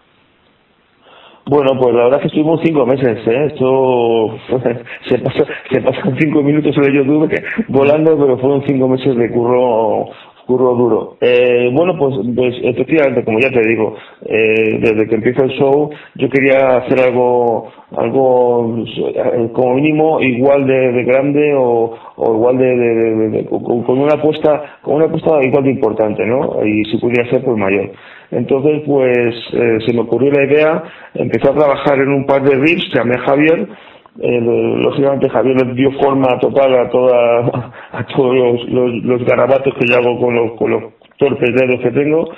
Bueno, pues la verdad es que estuvimos 5 meses, ¿eh? Esto se pasan 5 minutos en YouTube volando, pero fueron 5 meses de curro duro. Bueno, pues efectivamente, como ya te digo, desde que empieza el show, yo quería hacer algo como mínimo igual de grande o igual con una apuesta igual de importante, ¿no? Y si pudiera ser, pues mayor. Entonces, pues se me ocurrió la idea, empecé a trabajar en un par de riffs, llamé a Javier. Lógicamente Javier le dio forma total a todos los garabatos que yo hago con los torpes dedos que tengo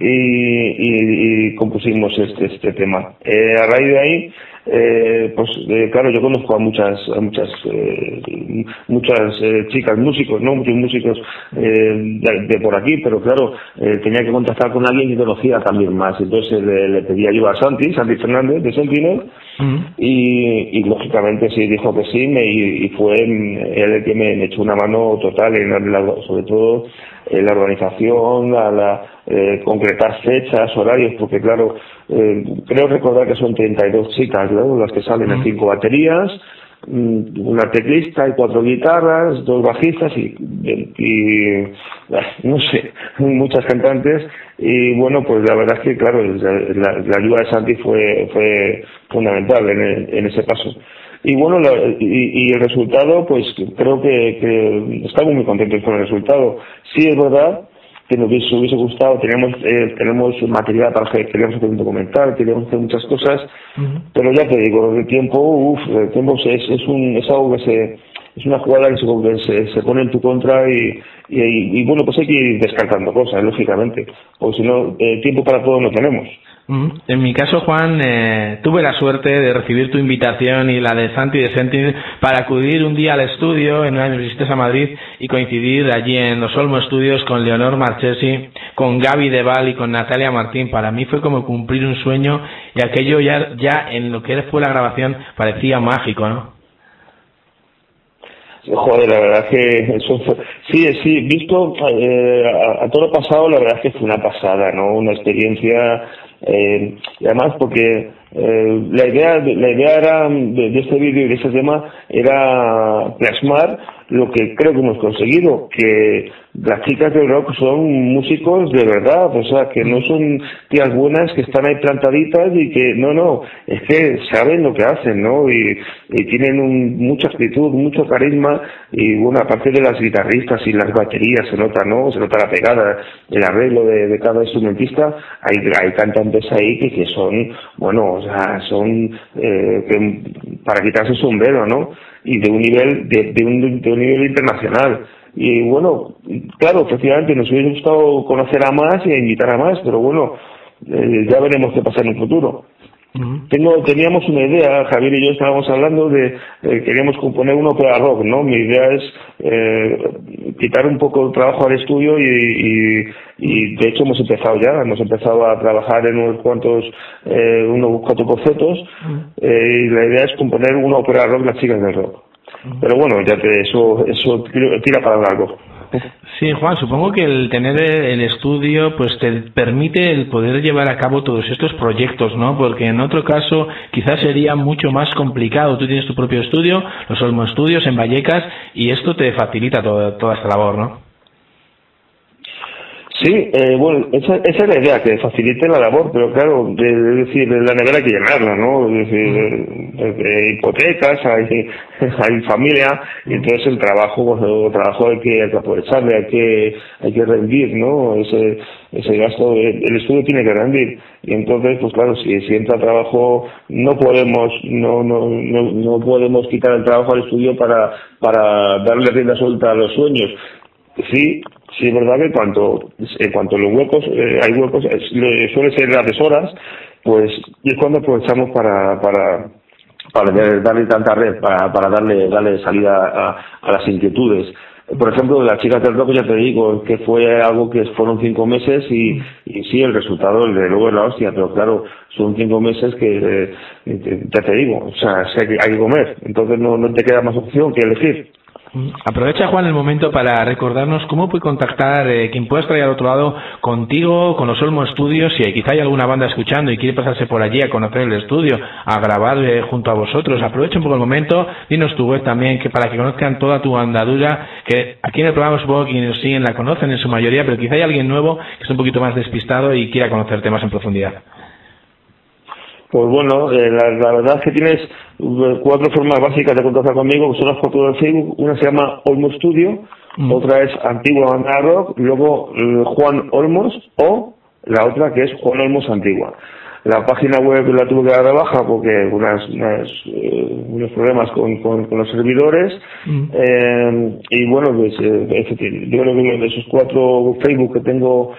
y compusimos este tema. A raíz de ahí, claro, yo conozco a muchas chicas músicos, ¿no? Muchos músicos de por aquí, pero claro, tenía que contactar con alguien que conocía también más. Entonces le pedí ayuda a Santi Fernández de Sentinel y lógicamente sí dijo que sí y fue él el que me echó una mano total sobre todo en la organización, concretar fechas, horarios, porque claro, creo recordar que son 32 chicas, ¿no? Las que salen en 5 baterías, una teclista y 4 guitarras, 2 bajistas y no sé, muchas cantantes. Y bueno, pues la verdad es que claro, la ayuda de Santi fue fundamental en ese paso. Y bueno, y el resultado, pues creo que estamos muy contentos con el resultado. Sí es verdad que nos hubiese gustado. Tenemos material para hacer, queríamos hacer un documental, queríamos hacer muchas cosas, pero ya te digo, el tiempo es algo que es una jugada que se pone en tu contra y bueno, pues hay que ir descartando cosas, lógicamente, o si no, tiempo para todo no tenemos. En mi caso, Juan, tuve la suerte de recibir tu invitación y la de Santi de Sentinel para acudir un día al estudio en una de mis visitas a Madrid y coincidir allí en los Olmo Studios con Leonor Marchesi, con Gaby Deval y con Natalia Martín. Para mí fue como cumplir un sueño y aquello ya en lo que fue la grabación parecía mágico, ¿no? Joder, la verdad que eso fue, sí, visto a todo lo pasado, la verdad es que fue una pasada, ¿no? Una experiencia, y además porque la idea era de este vídeo y de este tema era plasmar lo que creo que hemos conseguido, que las chicas del rock son músicos de verdad, o sea, que no son tías buenas que están ahí plantaditas y que no, es que saben lo que hacen, ¿no? Y tienen mucha actitud, mucho carisma, y bueno, aparte de las guitarristas y las baterías se nota, ¿no? Se nota la pegada, el arreglo de cada instrumentista. Hay cantantes ahí que son, bueno, o sea, son para quitarse el sombrero, ¿no? Y de un nivel de un nivel internacional. Y bueno, claro, efectivamente nos hubiera gustado conocer a más y a invitar a más, pero bueno, ya veremos qué pasa en el futuro. Teníamos una idea, Javier y yo estábamos hablando de queríamos componer un ópera rock, ¿no? Mi idea es quitar un poco el trabajo al estudio y de hecho hemos empezado a trabajar en unos cuantos bocetos, y la idea es componer una ópera rock, las chicas del rock. Pero bueno, eso tira para largo. Sí, Juan, supongo que el tener el estudio pues te permite el poder llevar a cabo todos estos proyectos, ¿no? Porque en otro caso quizás sería mucho más complicado. Tú tienes tu propio estudio, los Olmo Studios en Vallecas, y esto te facilita toda esta labor, ¿no? Sí, bueno, esa es la idea, que facilite la labor, pero claro, es decir, la nevera hay que llenarla, ¿no? Es decir, hipotecas, hay familia, y entonces el trabajo hay que aprovecharle, hay que rendir, ¿no? Ese gasto, el estudio tiene que rendir, y entonces, pues claro, si entra trabajo, no podemos quitar el trabajo al estudio para darle rienda suelta a los sueños. Sí, es verdad que en cuanto los huecos, hay huecos, suele ser las deshoras, pues, y es cuando aprovechamos para darle tanta red, para darle salida a las inquietudes. Por ejemplo, las chicas del rock, ya te digo, que fue algo que fueron 5 meses y sí, el resultado, de luego es la hostia, pero claro, son 5 meses que, ya te digo, o sea, hay que comer, entonces no te queda más opción que elegir. Aprovecha, Juan, el momento para recordarnos cómo puede contactar quien pueda estar ahí al otro lado contigo, con los Olmo Studios, si quizá hay alguna banda escuchando y quiere pasarse por allí a conocer el estudio, a grabar junto a vosotros. Aprovecha un poco el momento, dinos tu web también, que para que conozcan toda tu andadura, que aquí en el programa supongo que quienes nos siguen la conocen en su mayoría, pero quizá hay alguien nuevo que es un poquito más despistado y quiera conocerte más en profundidad. Pues bueno, la verdad es que tienes 4 formas básicas de contactar conmigo, que son las fotos de Facebook. Una se llama Olmo Studio, otra es Antigua Banda Rock, luego Juan Olmos, o la otra que es Juan Olmos Antigua. La página web la tuve que dar de baja porque unos problemas con los servidores, y bueno, pues yo creo que de esos 4 Facebook que tengo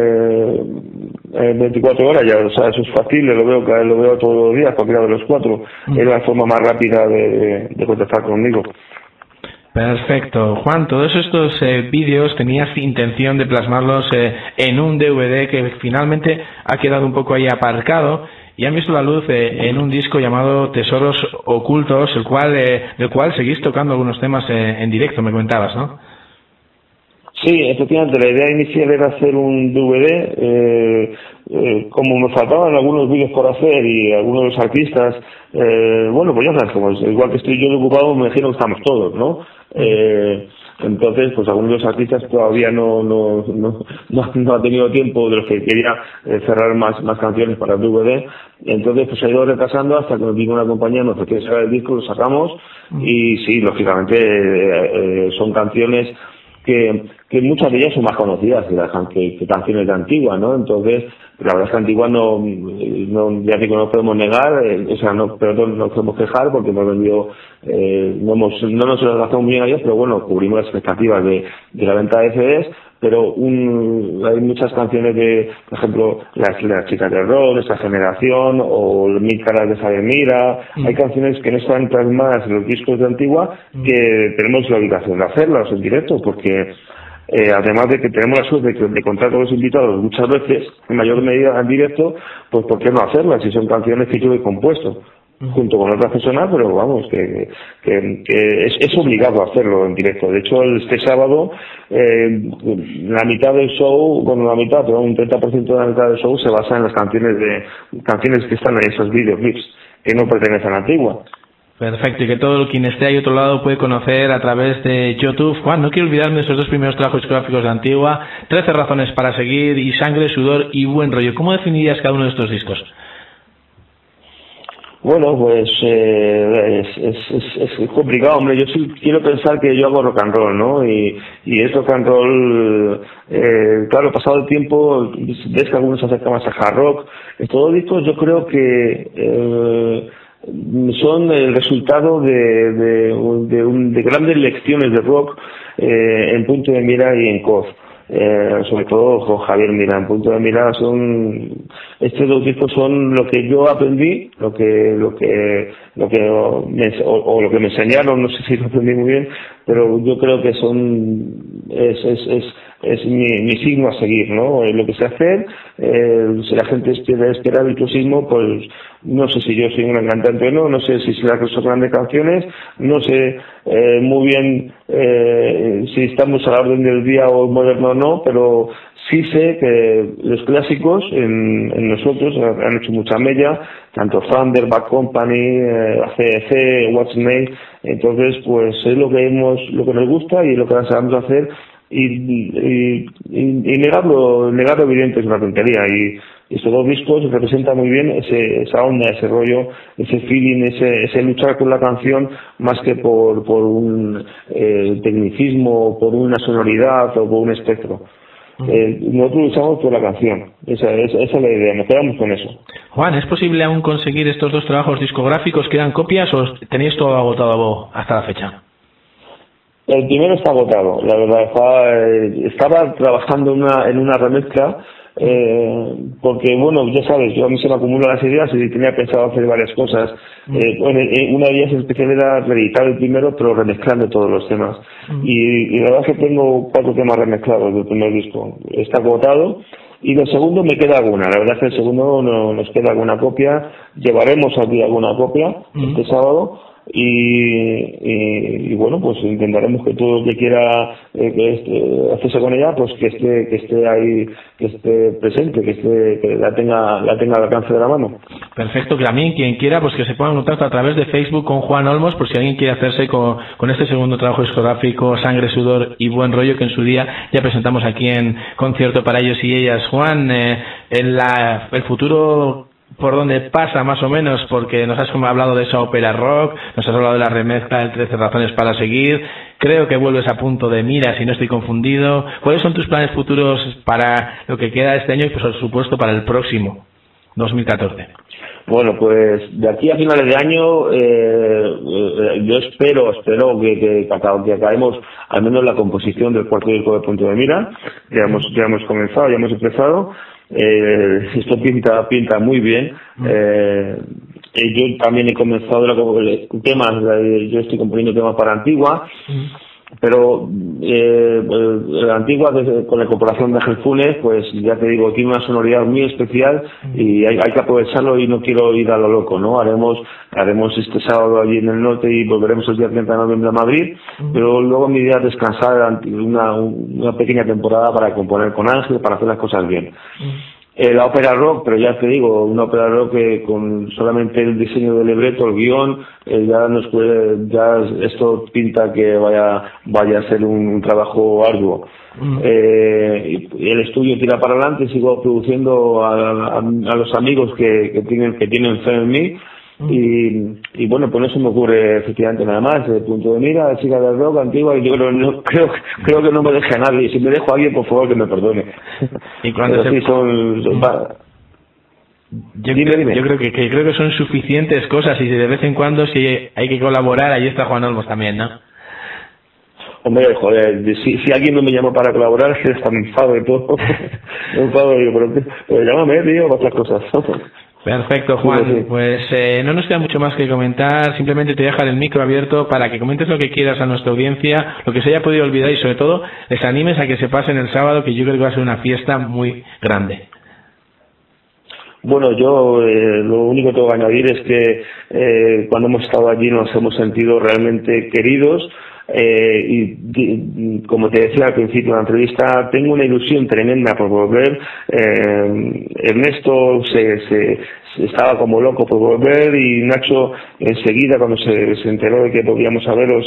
24 horas ya, o sea, eso es factible, lo veo todos los días, cualquiera de los 4, es la forma más rápida de contactar conmigo. Perfecto. Juan, todos estos vídeos tenías intención de plasmarlos en un DVD que finalmente ha quedado un poco ahí aparcado y han visto la luz en un disco llamado Tesoros Ocultos, del cual seguís tocando algunos temas en directo, me comentabas, ¿no? Sí, efectivamente, la idea inicial era hacer un DVD, como me faltaban algunos vídeos por hacer y algunos de los artistas, bueno, pues ya sabes, como igual que estoy yo ocupado, me imagino que estamos todos, ¿no? Entonces, pues algunos de los artistas todavía no ha tenido tiempo de los que quería cerrar más canciones para el DVD. Entonces, pues ha ido retrasando hasta que nos vino una compañía, nos ofreció sacar el disco, lo sacamos y sí, lógicamente son canciones que muchas de ellas son más conocidas que canciones de Antigua, ¿no? Entonces, la verdad es que Antigua no ya digo, no podemos negar, no podemos quejar porque hemos vendido, no nos lo gastamos muy bien a ellos, pero bueno, cubrimos las expectativas de la venta de CDs. Pero hay muchas canciones de, por ejemplo, las chicas del rock, Esta Generación, o Mil Caras de Javier Mira. Hay canciones que no están plasmadas en los discos de Antigua, que tenemos la obligación de hacerlas en directo, porque además de que tenemos la suerte de contar con los invitados muchas veces, en mayor medida en directo, pues ¿por qué no hacerlas? Si son canciones que yo he compuesto junto con otras personas, pero vamos, que es obligado hacerlo en directo. De hecho, este sábado, la mitad del show, bueno, pero un 30% de la mitad del show se basa en las canciones que están en esos videoclips, que no pertenecen a Antigua. Perfecto, y que todo quien esté ahí otro lado puede conocer a través de YouTube. Juan, no quiero olvidarme de esos 2 primeros trabajos discográficos de Antigua, 13 razones para seguir y Sangre, Sudor y Buen Rollo. ¿Cómo definirías cada uno de estos discos? Bueno, pues es complicado, hombre. Yo sí quiero pensar que yo hago rock and roll, ¿no? Y es rock and roll, claro, pasado el tiempo, ves que algunos se acercan más a hard rock. Estos 2 discos yo creo que son el resultado de grandes lecciones de rock en Punto de Mira y en COF. Sobre todo con Javier Mira. En Punto de Mira estos 2 discos son lo que yo aprendí, lo que me enseñaron, no sé si lo aprendí muy bien, pero yo creo que es mi signo a seguir, ¿no? Lo que sé hacer, si la gente espera virtuosismo, pues no sé si yo soy un gran cantante o no sé si será que son grandes canciones, no sé muy bien si estamos a la orden del día o moderno o no, pero sí sé que los clásicos en nosotros han hecho mucha mella, tanto Thunder, Bad Company, ACDC, What's Name. Entonces pues es lo que nos gusta y lo que sabemos hacer, y negarlo evidente es una tontería, y estos 2 discos representan muy bien esa onda, ese rollo, ese feeling, ese luchar con la canción, más que por un tecnicismo, por una sonoridad o por un espectro. Nosotros luchamos por la canción, esa es la idea, nos quedamos con eso. Juan, ¿es posible aún conseguir estos 2 trabajos discográficos? ¿Quedan copias o tenéis todo agotado hasta la fecha? El primero está agotado, la verdad. Estaba trabajando en una remezcla, porque bueno, ya sabes, yo a mí se me acumulan las ideas y tenía pensado hacer varias cosas. Una de ellas en especial era reeditar el primero, pero remezclando todos los temas. Y la verdad es que tengo 4 temas remezclados del primer disco. Está agotado. Y del segundo me queda alguna. La verdad es que el segundo nos queda alguna copia. Llevaremos aquí alguna copia este sábado. Y bueno, pues intentaremos que todo el que quiera hacerse con ella, pues que esté ahí, que esté presente, que la tenga al alcance de la mano. Perfecto, que también quien quiera, pues que se ponga en contacto a través de Facebook con Juan Olmos, por si alguien quiere hacerse con este segundo trabajo discográfico, Sangre, Sudor y Buen Rollo, que en su día ya presentamos aquí en Concierto para ellos y ellas. Juan, el futuro, ¿por dónde pasa más o menos? Porque nos has hablado de esa ópera rock, nos has hablado de la remezcla del 13 razones para seguir, creo que vuelves a Punto de Mira, si no estoy confundido. ¿Cuáles son tus planes futuros para lo que queda este año y, pues, por supuesto, para el próximo, 2014? Bueno, pues de aquí a finales de año yo espero que acabemos al menos la composición del 4º disco de Punto de Mira. Ya hemos comenzado, ya hemos empezado. Esto pinta muy bien. Yo también he comenzado temas, yo estoy componiendo temas para Antigua, pero la Antigua, con la incorporación de Ángel Funes, pues ya te digo, tiene una sonoridad muy especial y hay que aprovecharlo, y no quiero ir a lo loco, ¿no? Haremos este sábado allí en el norte y volveremos el día 30 de noviembre a Madrid, pero luego mi idea es descansar una pequeña temporada para componer con Ángel, para hacer las cosas bien. La ópera rock, pero ya te digo, una ópera rock que con solamente el diseño del libreto, el guión, ya esto pinta que vaya a ser un trabajo arduo. El estudio tira para adelante, sigo produciendo a los amigos que tienen fe en mí, Y bueno, pues no se me ocurre efectivamente nada más. El punto de mira, la chica del rock antigua, y yo creo que no me deje a nadie. Si me dejo a alguien, por favor, que me perdone. Y cuando sí Yo creo que son suficientes cosas, y de vez en cuando, si hay que colaborar, ahí está Juan Olmos también, ¿no? Hombre, joder, si alguien no me llama para colaborar, es que hasta me enfado de todo. Me enfado, digo, pero llámame, tío, para otras cosas. Perfecto, Juan. Sí. Pues no nos queda mucho más que comentar. Simplemente te dejo el micro abierto para que comentes lo que quieras a nuestra audiencia, lo que se haya podido olvidar, y sobre todo les animes a que se pasen el sábado, que yo creo que va a ser una fiesta muy grande. Bueno, yo lo único que tengo que añadir es que cuando hemos estado allí nos hemos sentido realmente queridos. Y como te decía al principio de la entrevista, tengo una ilusión tremenda por volver. Ernesto se estaba como loco por volver, y Nacho enseguida, cuando se enteró de que podíamos saberos,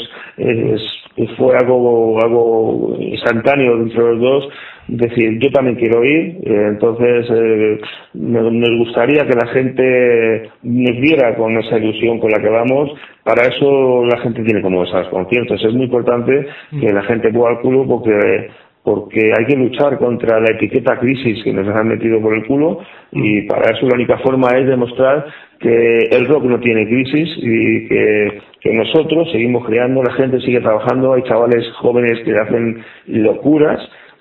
fue algo instantáneo entre los dos. Decir, yo también quiero ir. Entonces nos gustaría que la gente nos viera con esa ilusión con la que vamos. Para eso la gente tiene como esos conciertos. Es muy importante que la gente pueda al culo, porque hay que luchar contra la etiqueta crisis que nos han metido por el culo, y para eso la única forma es demostrar que el rock no tiene crisis, y que nosotros seguimos creando, la gente sigue trabajando, hay chavales jóvenes que hacen locuras,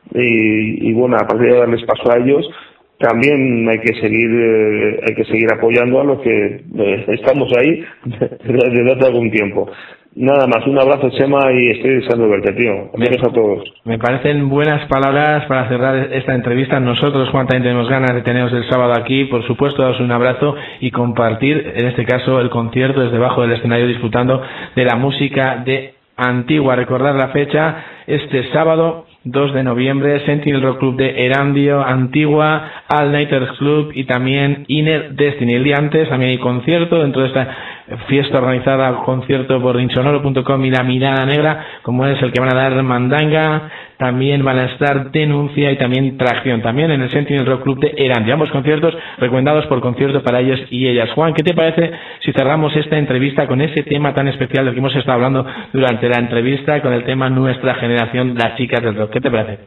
y bueno, a partir de darles paso a ellos, también hay que seguir apoyando a los que estamos ahí desde hace algún tiempo. Nada más, un abrazo, Chema, y estoy deseando verte, tío. Adiós a todos. Me parecen buenas palabras para cerrar esta entrevista. Nosotros, Juan, también tenemos ganas de teneros el sábado aquí. Por supuesto, daros un abrazo y compartir, en este caso, el concierto desde debajo del escenario, disfrutando de la música de Antigua. Recordar la fecha, este sábado 2 de noviembre, Sentinel Rock Club de Erandio, Antigua, All Nighters Club y también Inner Destiny. El día antes también hay concierto dentro de esta fiesta organizada, concierto por insonoro.com y La Mirada Negra, como es el que van a dar Mandanga. También van a estar Denuncia y también Tracción, también en el Sentinel Rock Club de Erandio. Ambos conciertos recomendados por concierto para ellos y ellas. Juan, ¿qué te parece si cerramos esta entrevista con ese tema tan especial del que hemos estado hablando durante la entrevista, con el tema Nuestra Generación, las chicas del rock? ¿Qué te parece?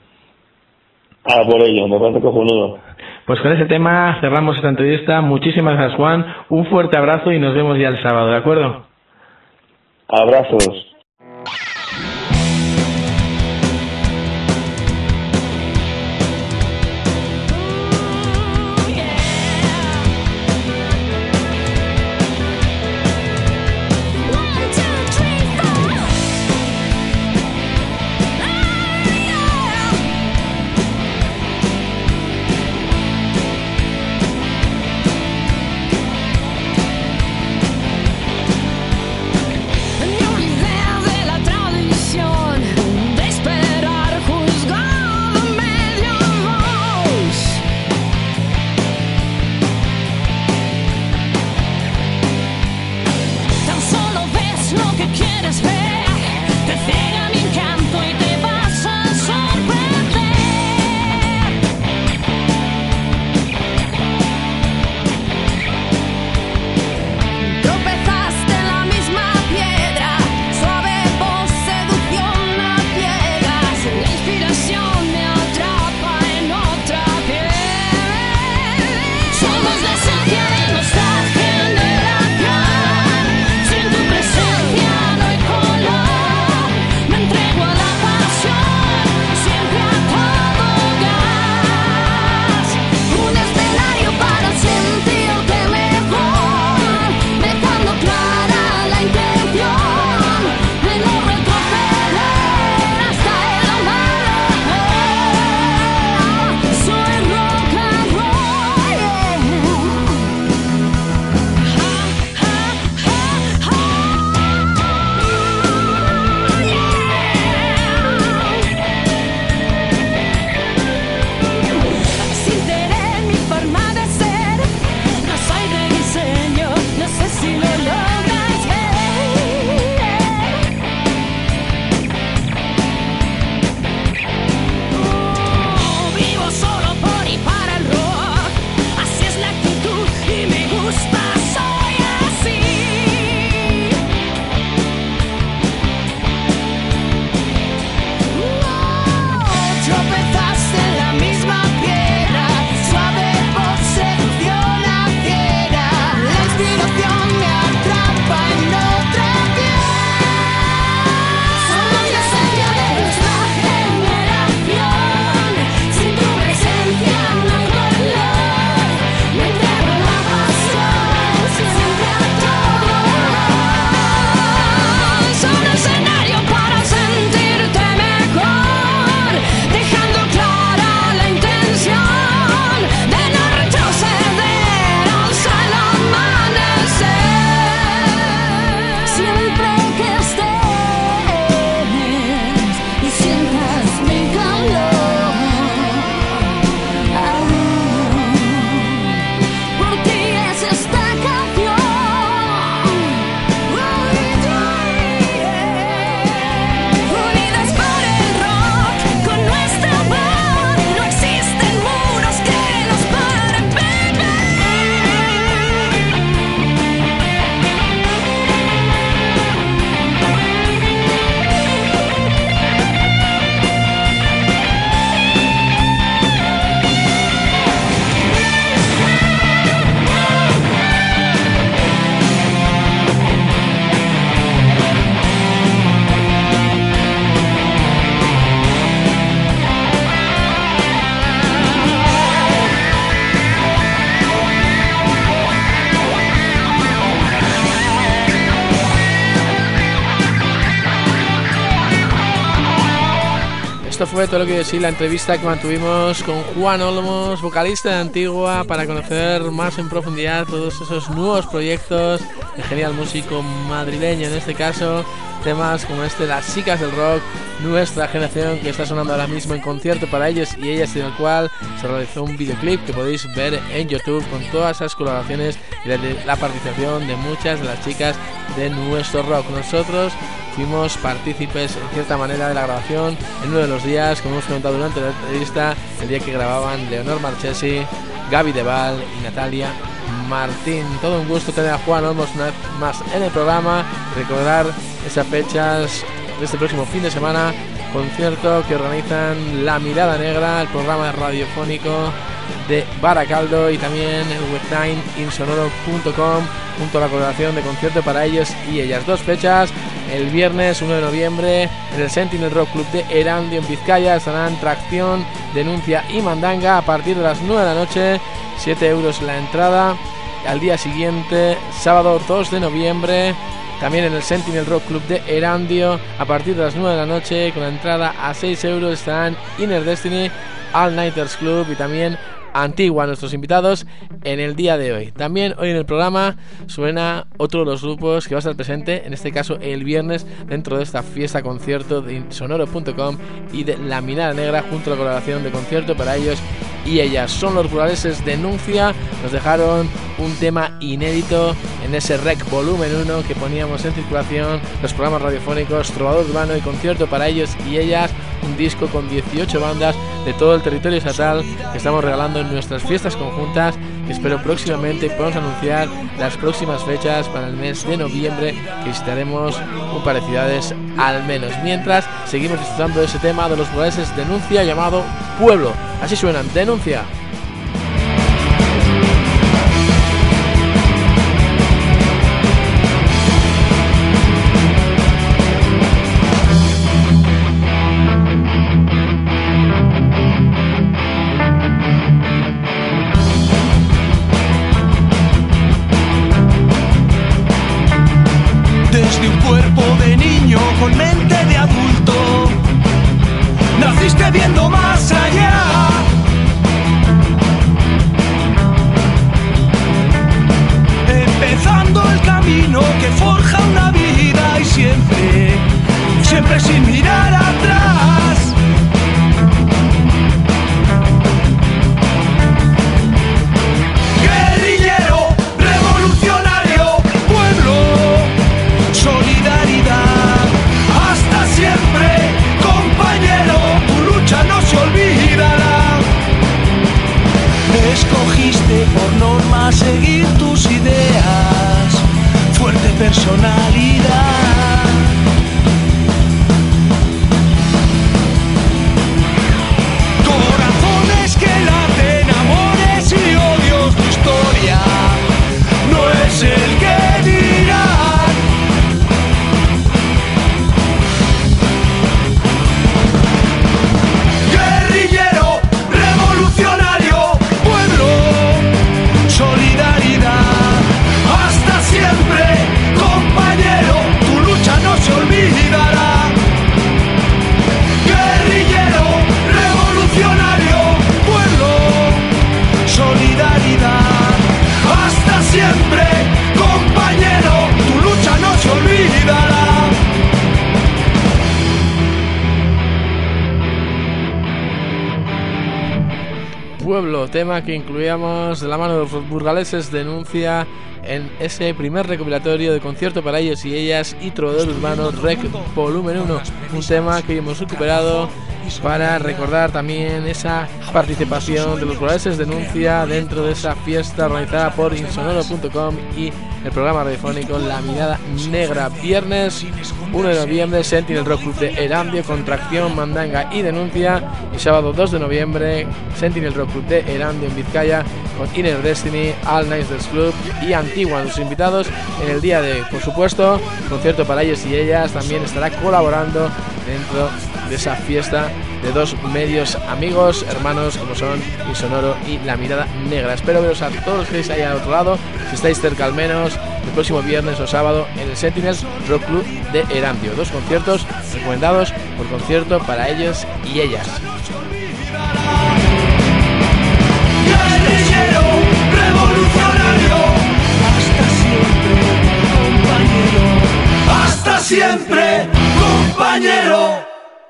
Por ello, me parece cojonudo. Pues con ese tema cerramos esta entrevista. Muchísimas gracias, Juan. Un fuerte abrazo y nos vemos ya el sábado, ¿de acuerdo? Abrazos. You're there. esto fue todo lo que decía la entrevista que mantuvimos con Juan Olmos, vocalista de Antigua, para conocer más en profundidad todos esos nuevos proyectos de genial músico madrileño, en este caso temas como Las Chicas del Rock, nuestra generación, que está sonando ahora mismo en concierto para ellos y ellas, en el cual se realizó un videoclip que podéis ver en YouTube con todas esas colaboraciones y la participación de muchas de las chicas de nuestro rock. Nosotros fuimos partícipes en cierta manera de la grabación en uno de los días, como hemos comentado durante la entrevista, el día que grababan Leonor Marchesi, Gaby Deval y Natalia Martín. Todo un gusto tener a Juan Olmos una vez más en el programa. Recordar esas fechas de este próximo fin de semana, concierto que organizan La Mirada Negra, el programa radiofónico de Baracaldo, y también el webtime insonoro.com, junto a la colaboración de concierto para ellos y ellas. 2 fechas, el viernes 1 de noviembre en el Sentinel Rock Club de Erandio en Vizcaya estarán Tracción, Denuncia y Mandanga a partir de las 9 de la noche, 7 euros la entrada. Al día siguiente, sábado 2 de noviembre, también en el Sentinel Rock Club de Erandio, a partir de las 9 de la noche, con la entrada a 6 euros, estarán Inner Destiny, All Nighters Club y también Antigua, nuestros invitados en el día de hoy. También hoy en el programa suena otro de los grupos que va a estar presente, en este caso el viernes, dentro de esta fiesta concierto de insonoro.com y de La Mirada Negra, junto a la colaboración de concierto para ellos y ellas. Son los burgaleses Denuncia. Nos dejaron un tema inédito en ese Rec Volumen 1 que poníamos en circulación, los programas radiofónicos Trovador Urbano y concierto para ellos y ellas, un disco con 18 bandas de todo el territorio estatal que estamos regalando en nuestras fiestas conjuntas, que espero próximamente podamos anunciar las próximas fechas para el mes de noviembre, que visitaremos un par de ciudades al menos. Mientras seguimos disfrutando de ese tema de los burgaleses Denuncia, llamado Pueblo. Así suenan, Denuncia. Desde un cuerpo de niño con mente de adulto, naciste viendo más allá. Empezando el camino que forja una vida y siempre, siempre sin mirar atrás. Guerrillero, revolucionario, pueblo, solidaridad, hasta siempre, compañero, tu lucha no se olvidará. Escogiste por norma seguir tus ideas, fuerte personalidad. Corazones que laten, amores y odios, tu historia no es el que dirán. Guerrillero, revolucionario, pueblo, solidaridad, hasta siempre, compañero, tu lucha no se olvidará. Guerrillero, revolucionario, pueblo, solidaridad, hasta siempre, compañero, tu lucha no se olvidará. Pueblo, tema que incluíamos de la mano de los burgaleses Denuncia en ese primer recopilatorio de concierto para ellos y ellas y Trovador Urbano Rec Volumen 1, un tema que hemos recuperado para recordar también esa participación de los burgaleses Denuncia dentro de esa fiesta organizada por insonoro.com y el programa radiofónico La Mirada Negra. Viernes 1 de noviembre, Sentinel Rock Club de Erandio con Tracción, Mandanga y Denuncia, y sábado 2 de noviembre, Sentinel Rock Club de Erandio en Vizcaya con Inner Destiny, All Nighters Club y Antigua, los invitados en el día de hoy. Por supuesto, concierto para ellos y ellas también estará colaborando dentro de esa fiesta de dos medios amigos, hermanos como son Insonoro y La Mirada Negra. Espero veros a todos los que estáis ahí al otro lado. si estáis cerca al menos, el próximo viernes o sábado en el Sentinels Rock Club de Erandio. 2 conciertos recomendados por concierto para ellos y ellas. Guerrillero, revolucionario, hasta siempre, compañero.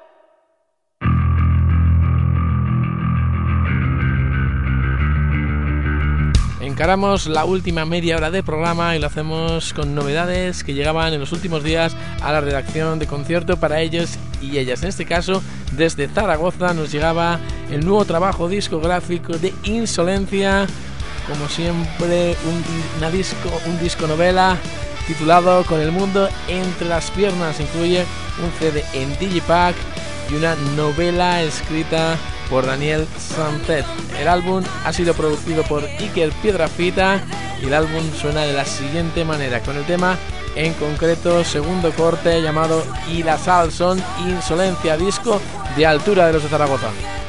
Encaramos la última media hora de programa y lo hacemos con novedades que llegaban en los últimos días a la redacción de concierto para ellos y ellas. En este caso, desde Zaragoza nos llegaba el nuevo trabajo discográfico de Insolencia, como siempre un disco novela titulado Con el mundo entre las piernas. Incluye un CD en Digipack y una novela escrita por Daniel Sánchez. El álbum ha sido producido por Iker Piedrafita y el álbum suena de la siguiente manera, con el tema en concreto, segundo corte, llamado Y la sal son Insolencia, disco de altura de los de Zaragoza.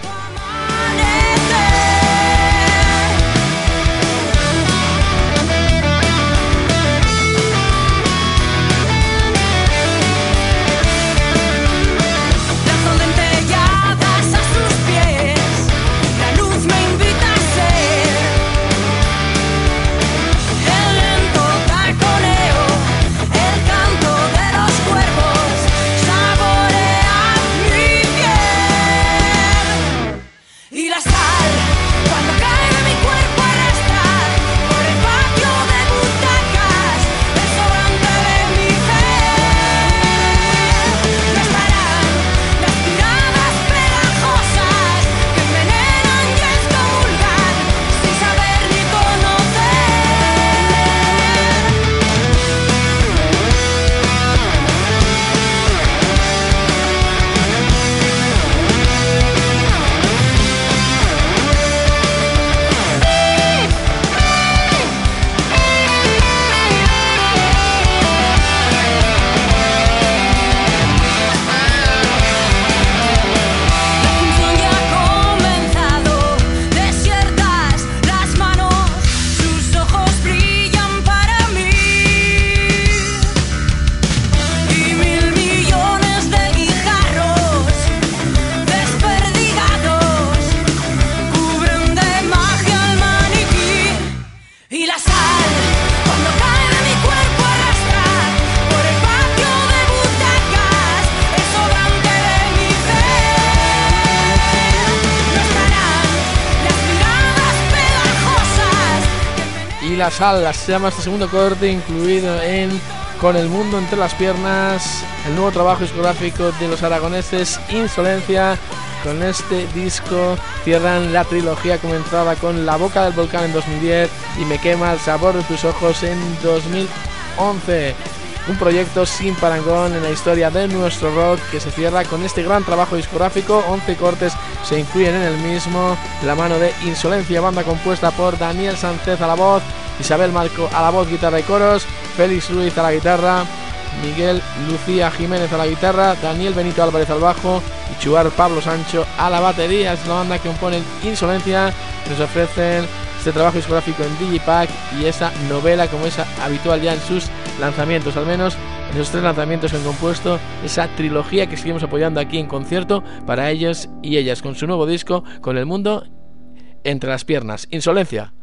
La sal, se llama este segundo corte, incluido en Con el mundo entre las piernas, el nuevo trabajo discográfico de los aragoneses Insolencia. Con este disco cierran la trilogía comenzada con La boca del volcán en 2010 y Me quema el sabor de tus ojos en 2011. Un proyecto sin parangón en la historia de nuestro rock que se cierra con este gran trabajo discográfico. 11 cortes se incluyen en el mismo, la mano de Insolencia, banda compuesta por Daniel Sánchez a la voz, Isabel Marco a la voz, guitarra y coros, Félix Ruiz a la guitarra, Miguel Lucía Jiménez a la guitarra, Daniel Benito Álvarez al bajo y Chuar Pablo Sancho a la batería. Es la banda que componen Insolencia, que nos ofrecen este trabajo discográfico en Digipack y esa novela como es habitual ya en sus lanzamientos, al menos en esos 3 lanzamientos que han compuesto esa trilogía que seguimos apoyando aquí en concierto para ellos y ellas, con su nuevo disco Con el mundo entre las piernas. Insolencia.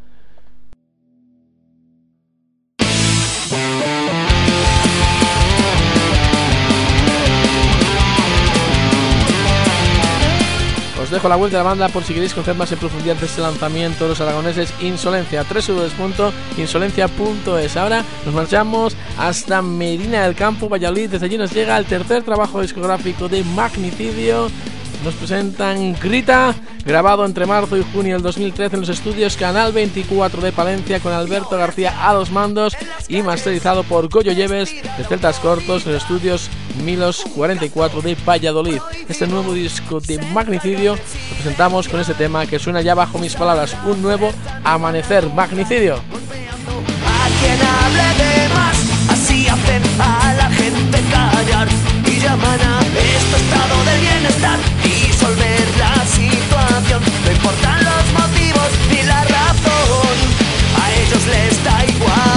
Os dejo la vuelta de la banda por si queréis conocer más en profundidad de este lanzamiento de los aragoneses Insolencia, www.insolencia.es. Ahora nos marchamos hasta Medina del Campo, Valladolid. Desde allí nos llega el tercer trabajo discográfico de Magnicidio. Nos presentan Grita, grabado entre marzo y junio del 2013 en los estudios Canal 24 de Palencia, con Alberto García a los mandos, y masterizado por Goyo Lleves de Celtas Cortos en los estudios Milos 44 de Valladolid. Este nuevo disco de Magnicidio lo presentamos con este tema que suena ya bajo mis palabras, Un nuevo amanecer. Magnicidio. A quien hable de más, así hacen a la gente callar y llaman a este estado del bienestar, disolver la situación. No importan los motivos ni la razón, a ellos les da igual.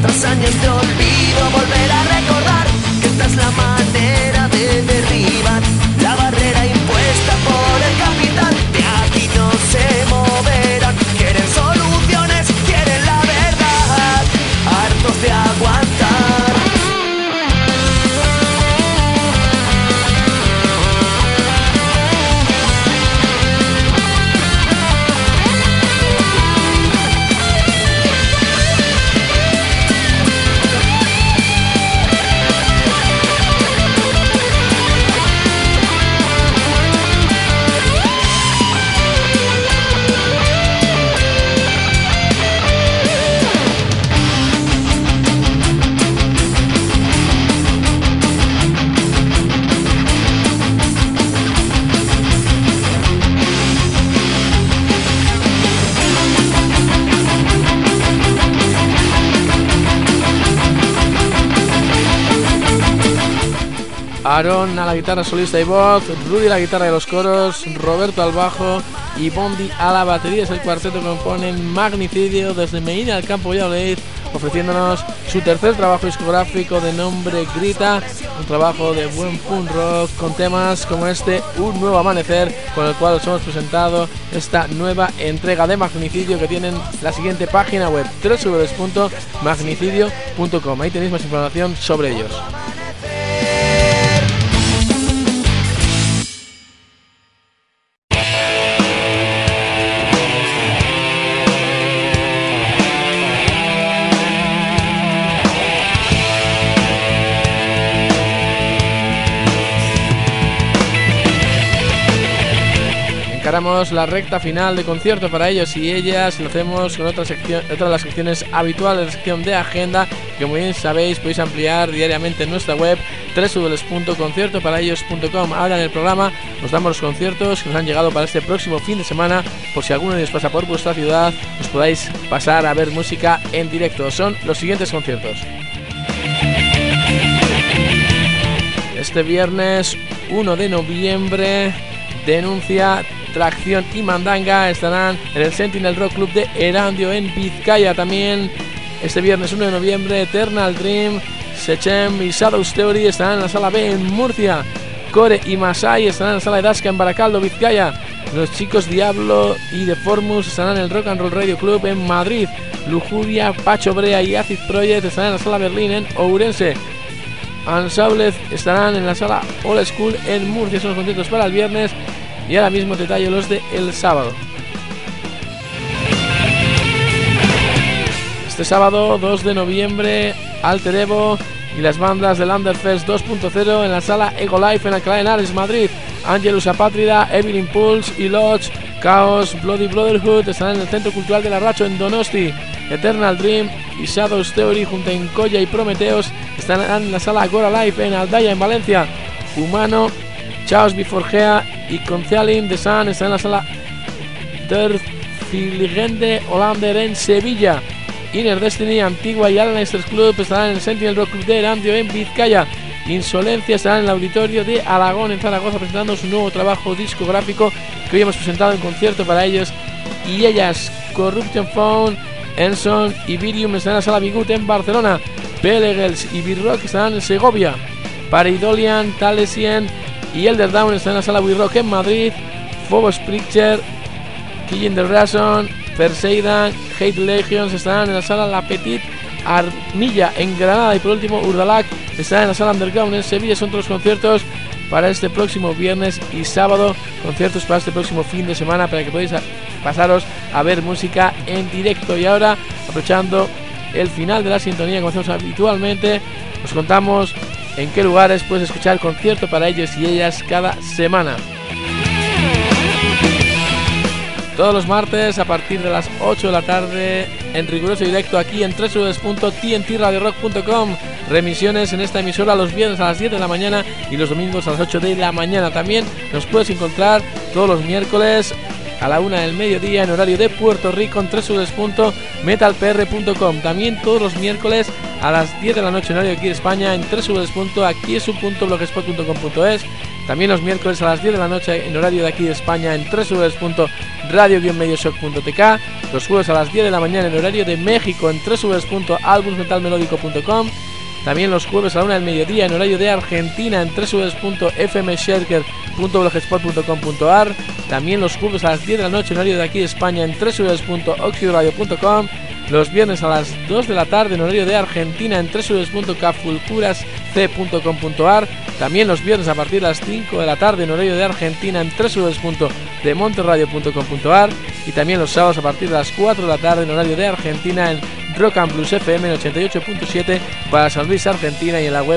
tras años de olvido volver a recordar que esta es la manera de derribar la barrera impuesta por el capital. De aquí no se moverán, quieren soluciones, quieren la verdad, hartos de aguantar. Aaron a la guitarra solista y voz, Rudy a la guitarra y los coros, Roberto al bajo y Bondi a la batería. Es el cuarteto que componen Magnicidio desde Medina del Campo, Valladolid, ofreciéndonos su tercer trabajo discográfico de nombre Grita, un trabajo de buen punk rock con temas como este Un Nuevo Amanecer, con el cual os hemos presentado esta nueva entrega de Magnicidio, que tienen la siguiente página web, www.magnicidio.com. Ahí tenéis más información sobre ellos. Encaramos la recta final de concierto para ellos y ellas, y lo hacemos con otra de las secciones habituales, la sección de agenda, que como bien sabéis podéis ampliar diariamente en nuestra web www.conciertoparaellos.com. Ahora en el programa os damos los conciertos que nos han llegado para este próximo fin de semana, por si alguno de ellos pasa por vuestra ciudad, os podáis pasar a ver música en directo. Son los siguientes conciertos. Este viernes 1 de noviembre, Denuncia, Tracción y Mandanga estarán en el Sentinel Rock Club de Erandio en Vizcaya. También este viernes 1 de noviembre, Eternal Dream, Sechem y Shadows Theory estarán en la Sala B en Murcia. Core y Masai estarán en la Sala de Dasca en Baracaldo, Vizcaya. Los Chicos Diablo y The Formus estarán en el Rock and Roll Radio Club en Madrid. Lujuria, Pacho Brea y Acid Project estarán en la Sala Berlín en Ourense. Ansaulez estarán en la Sala Old School en Murcia. Son los conciertos para el viernes. Y ahora mismo te detallo los de el sábado. Este sábado 2 de noviembre, Alter Evo y las bandas del Underfest 2.0 en la Sala Ego Life en Alcalá de Henares, Madrid. Angelus Apátrida, Evil Impulse y Lodge, Chaos, Bloody Brotherhood estarán en el Centro Cultural del Arracho en Donosti. Eternal Dream y Shadows Theory junto a Incoya y Prometeos estarán en la Sala Agora Life en Aldaya, en Valencia. Humano, Chaos Biforgea y Concialim de Sun están en la Sala Der Filigende Hollander en Sevilla. Inner Destiny, Antigua y Alanisters Club estarán en el Sentinel Rock Club de Erandio en Vizcaya. Insolencia estarán en el auditorio de Aragón en Zaragoza presentando su nuevo trabajo discográfico que hoy hemos presentado en concierto para ellos y ellas. Corruption Phone, Enson y Virium estarán en la Sala Bigut en Barcelona. Pelegels y Birrock estarán en Segovia. Paridolian, Talesien y Elder Down están en la Sala We Rock en Madrid. Phobos Preacher, Killing the Reason, Perseidan, Hate Legions estarán en la Sala La Petite Armilla en Granada. Y por último Urdalac estará en la Sala Underground en Sevilla. Son todos los conciertos para este próximo viernes y sábado, conciertos para este próximo fin de semana, para que podáis pasaros a ver música en directo. Y ahora, aprovechando el final de la sintonía, como hacemos habitualmente, os contamos en qué lugares puedes escuchar el concierto para ellos y ellas cada semana. Todos los martes a partir de las 8 de la tarde en riguroso directo aquí en www.tntradiorock.com. Remisiones en esta emisora los viernes a las 10 de la mañana y los domingos a las 8 de la mañana. También nos puedes encontrar todos los miércoles a la 1 del mediodía en horario de Puerto Rico en www.metalpr.com. También todos los miércoles a las 10 de la noche en horario aquí de España en www.aquiesu.blogspot.com.es. También los miércoles a las 10 de la noche en horario de aquí de España en www.radio-medioshock.tk. Los jueves a las 10 de la mañana en horario de México en www.albumsmetalmelódico.com. También los jueves a la 1 del mediodía en horario de Argentina en www.fmshaker.blogspot.com.ar. También los jueves a las 10 de la noche en horario de aquí de España en www.oxidoradio.com. Los viernes a las 2 de la tarde en horario de Argentina en www.cafulcurasc.com.ar. También los viernes a partir de las 5 de la tarde en horario de Argentina en www.demonterradio.com.ar. Y también los sábados a partir de las 4 de la tarde en horario de Argentina en Rock and Blues FM en 88.7 para San Luis, Argentina, y en la web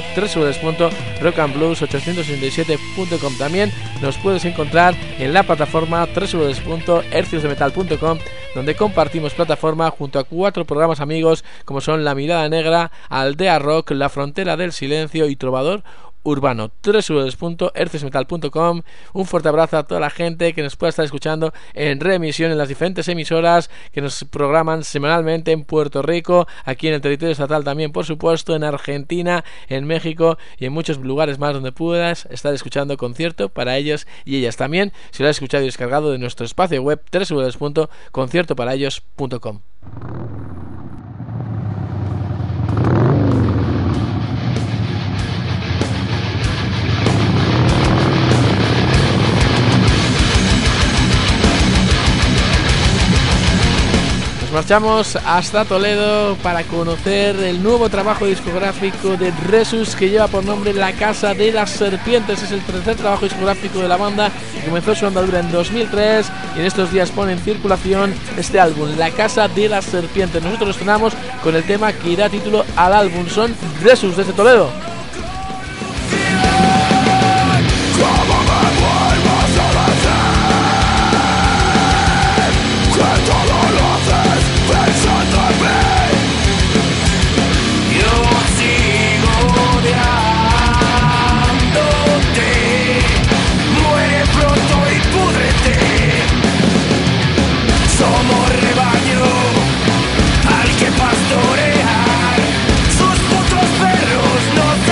www.rockandblues867.com. También nos puedes encontrar en la plataforma www.herciosdemetal.com, donde compartimos plataforma junto a 4 programas amigos como son La Mirada Negra, Aldea Rock, La Frontera del Silencio y Trovador Urbano. www.herciosdemetal.com. Un fuerte abrazo a toda la gente que nos pueda estar escuchando en reemisión en las diferentes emisoras que nos programan semanalmente en Puerto Rico, aquí en el territorio estatal también, por supuesto, en Argentina, en México y en muchos lugares más donde puedas estar escuchando concierto para ellos y ellas. También, si lo has escuchado y descargado de nuestro espacio web www.conciertoparaellos.com. Marchamos hasta Toledo para conocer el nuevo trabajo discográfico de Resus, que lleva por nombre La Casa de las Serpientes. Es el tercer trabajo discográfico de la banda, que comenzó su andadura en 2003 y en estos días pone en circulación este álbum, La Casa de las Serpientes. Nosotros nos estrenamos con el tema que da título al álbum. Son Resus desde Toledo. Sus putos perros nos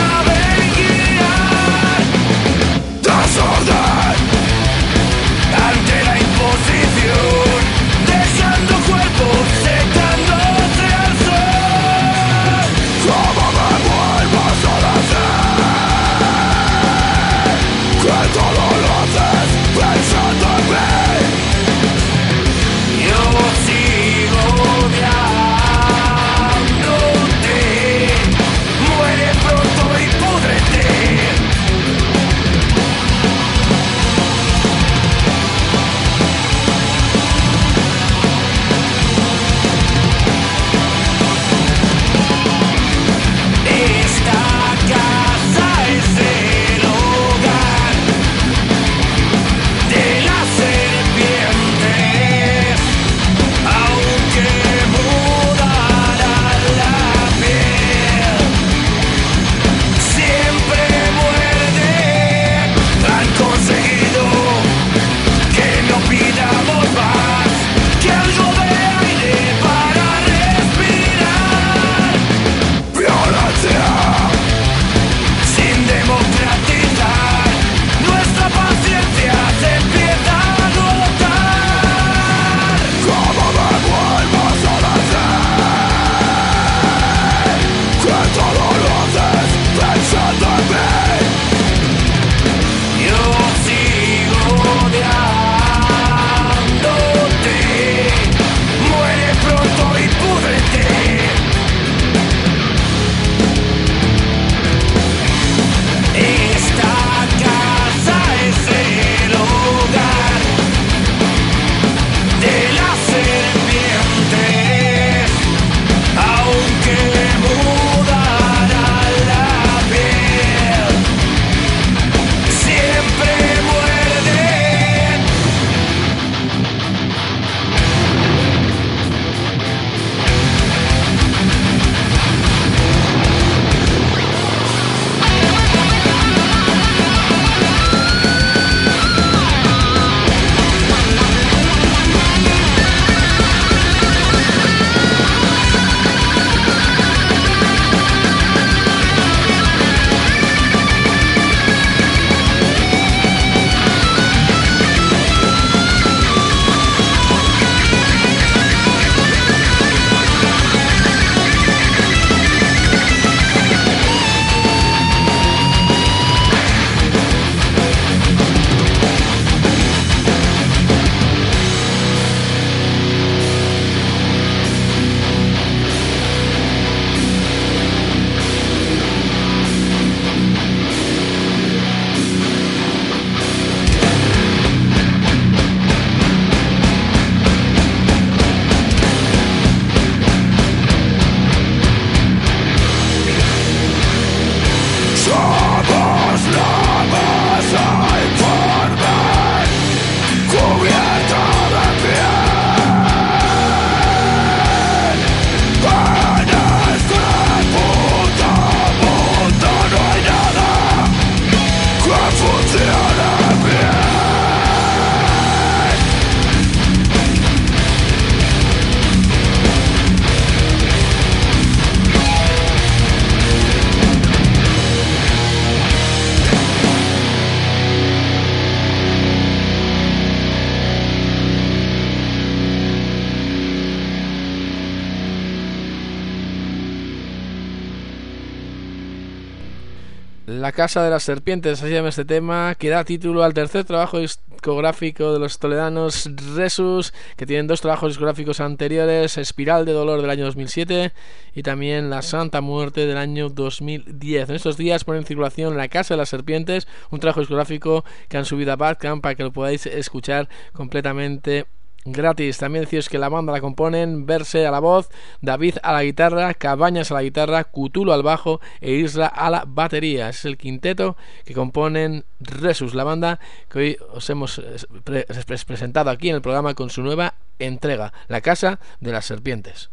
La Casa de las Serpientes, así se llama este tema, que da título al tercer trabajo discográfico de los toledanos Resus, que tienen 2 trabajos discográficos anteriores, Espiral de Dolor del año 2007 y también La Santa Muerte del año 2010. En estos días ponen en circulación La Casa de las Serpientes, un trabajo discográfico que han subido a Bandcamp para que lo podáis escuchar completamente gratis. También deciros que la banda la componen Verse a la voz, David a la guitarra, Cabañas a la guitarra, Cutulo al bajo e Isra a la batería. Es el quinteto que componen Resus, la banda que hoy os hemos presentado aquí en el programa con su nueva entrega, La Casa de las Serpientes.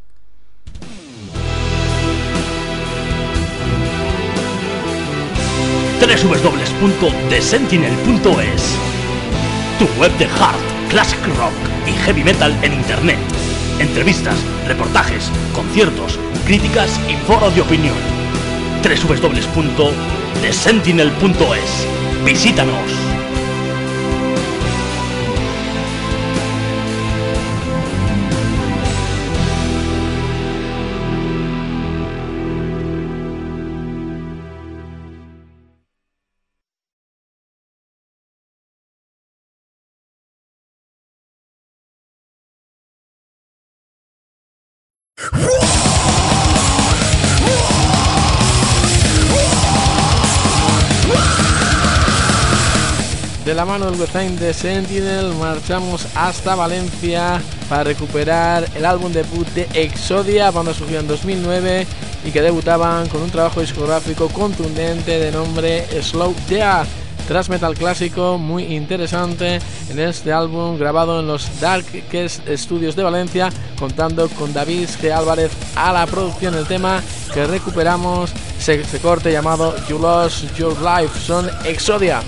www.thesentinel.es, tu web de hard, classic rock y heavy metal en internet. Entrevistas, reportajes, conciertos, críticas y foros de opinión. www.thesentinel.es. Visítanos. De la mano del website de Sentinel marchamos hasta Valencia para recuperar el álbum debut de Exodia, banda surgida en 2009 y que debutaban con un trabajo discográfico contundente de nombre Slow Death, thrash metal clásico muy interesante en este álbum grabado en los Darkest Studios de Valencia, contando con David G. Álvarez a la producción. El tema que recuperamos se corte llamado You Lost Your Life, son Exodia.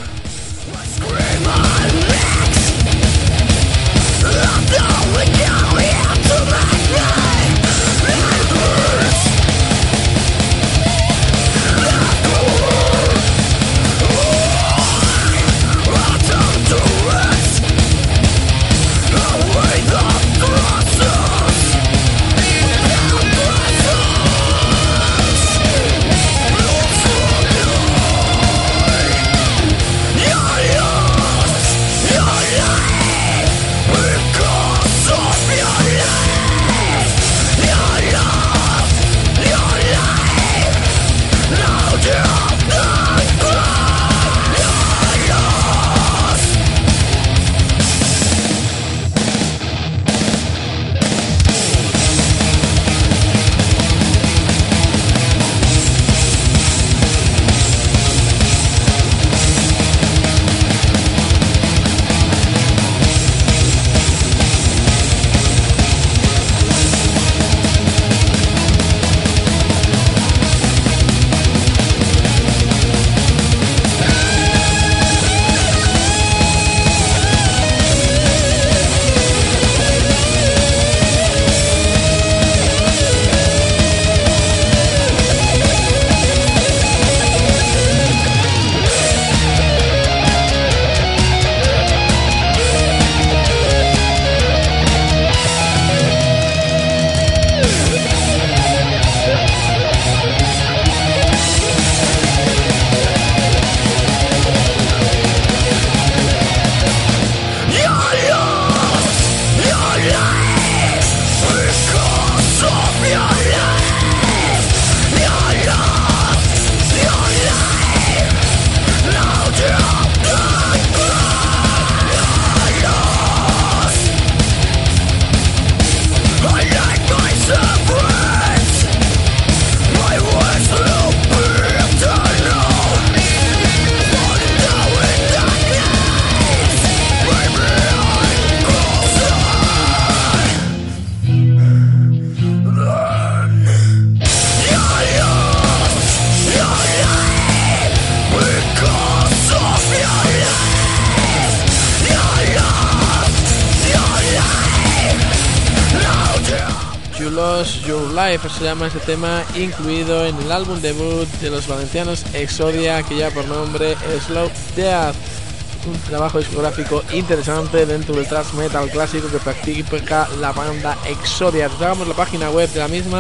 Your Life se llama este tema, incluido en el álbum debut de los valencianos Exodia, que lleva por nombre Slow Death, un trabajo discográfico interesante dentro del thrash metal clásico que practica la banda Exodia. Os dejamos la página web de la misma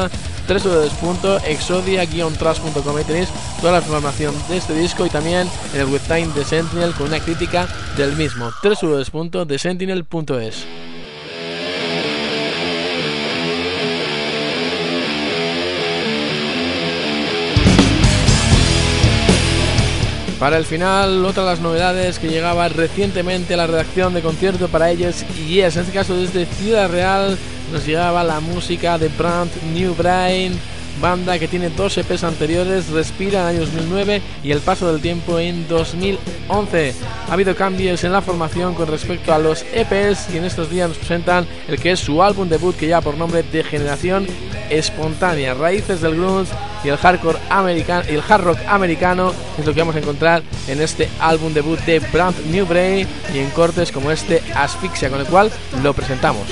www.exodia-trust.com. Ahí tenéis toda la información de este disco y también en el webtime de Sentinel con una crítica del mismo, www.thesentinel.es. Para el final, otra de las novedades que llegaba recientemente a la redacción de Concierto para ellos y en este caso desde Ciudad Real, nos llegaba la música de Brand New Brain, banda que tiene 2 EPs anteriores, Respira en el año 2009 y El Paso del Tiempo en 2011. Ha habido cambios en la formación con respecto a los EPs y en estos días nos presentan el que es su álbum debut, que lleva por nombre De Generación Espontánea, raíces del grunge y el hardcore americano y el hard rock americano es lo que vamos a encontrar en este álbum debut de Brand New Brain y en cortes como este Asfixia, con el cual lo presentamos.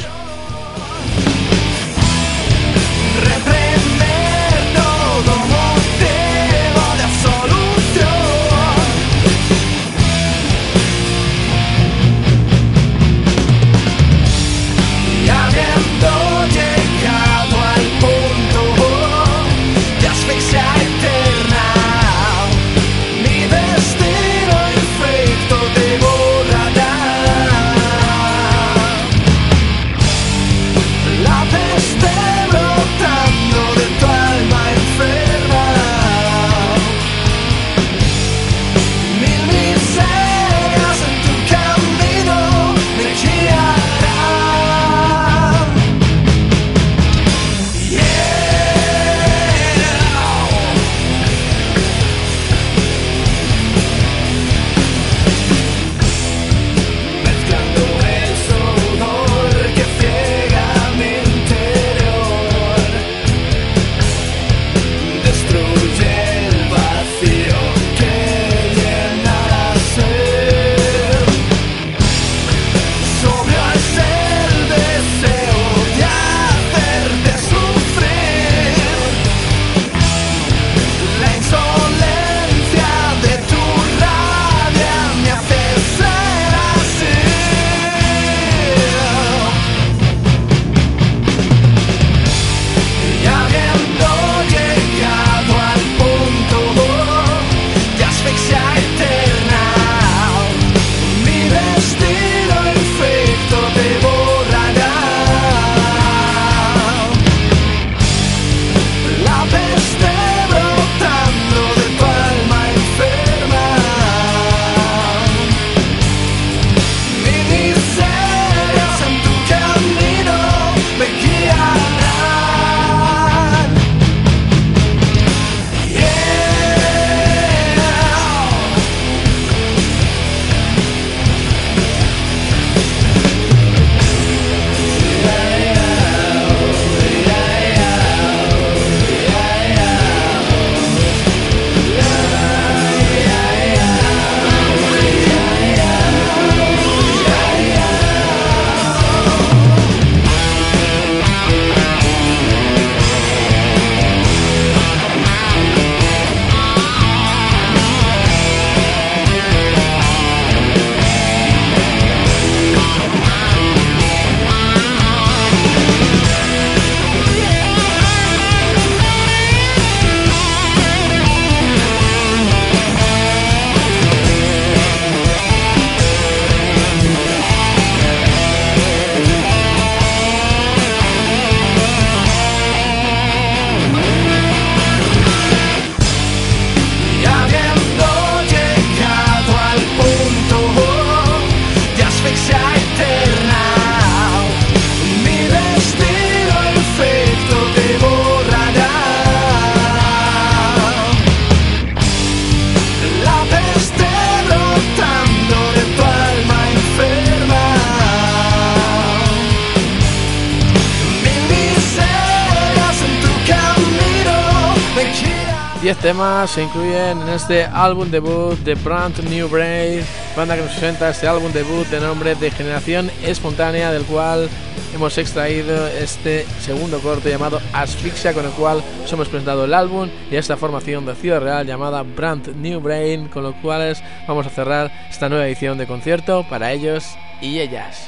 Temas se incluyen en este álbum debut de Brand New Brain, banda que nos presenta este álbum debut de nombre de Generación Espontánea, del cual hemos extraído este segundo corte llamado Asfixia, con el cual os hemos presentado el álbum y esta formación de Ciudad Real llamada Brand New Brain, con los cuales vamos a cerrar esta nueva edición de Concierto para ellos y ellas.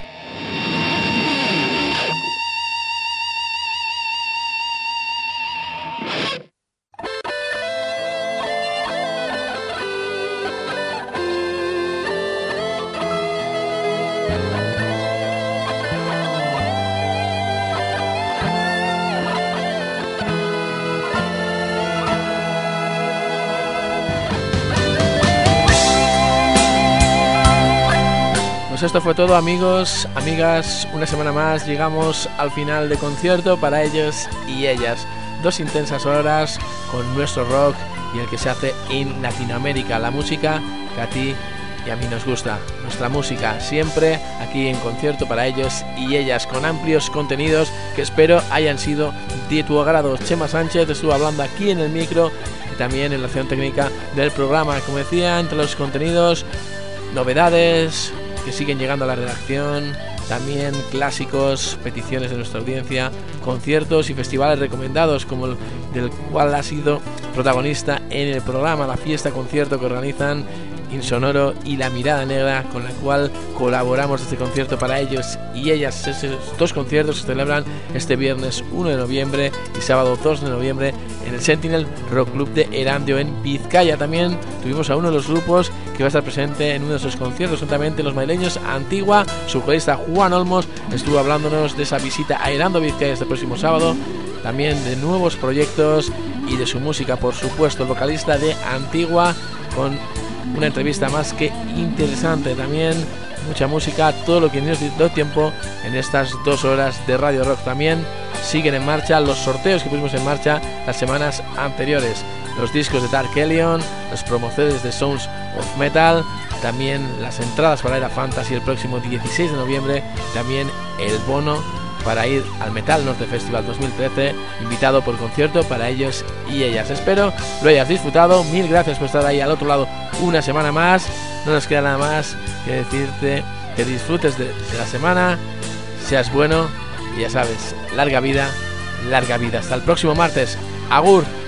pues esto fue todo, amigos, amigas. Una semana más llegamos al final de concierto para ellos y ellas. 2 intensas horas con nuestro rock y el que se hace en Latinoamérica, la música que a ti y a mí nos gusta, nuestra música, siempre aquí en concierto para ellos y ellas, con amplios contenidos que espero hayan sido de tu agrado. Chema Sánchez estuvo hablando aquí en el micro y también en la acción técnica del programa. Como decía, entre los contenidos, novedades que siguen llegando a la redacción, también clásicos, peticiones de nuestra audiencia, conciertos y festivales recomendados, como el del cual ha sido protagonista en el programa, la fiesta concierto que organizan Insonoro y La Mirada Negra, con la cual colaboramos este concierto para ellos y ellas. Esos 2 conciertos se celebran este viernes 1 de noviembre y sábado 2 de noviembre en el Sentinel Rock Club de Erandio en Vizcaya. También tuvimos a uno de los grupos que va a estar presente en uno de esos conciertos, juntamente los madrileños Antigua. Su vocalista Juan Olmos estuvo hablándonos de esa visita a Erandio, Vizcaya, este próximo sábado. También de nuevos proyectos y de su música, por supuesto, el vocalista de Antigua, con una entrevista más que interesante. También mucha música, todo lo que nos dio tiempo en estas 2 horas de Radio Rock. También siguen en marcha los sorteos que pusimos en marcha las semanas anteriores, los discos de Dark Hellion, los promociones de Sounds of Metal, también las entradas para Era Fantasy el próximo 16 de noviembre, también el bono para ir al Metal Norte Festival 2013, invitado por concierto para ellos y ellas. Espero lo hayas disfrutado. Mil gracias por estar ahí al otro lado una semana más. No nos queda nada más que decirte que disfrutes de la semana, seas bueno y ya sabes, larga vida, larga vida. Hasta el próximo martes. Agur.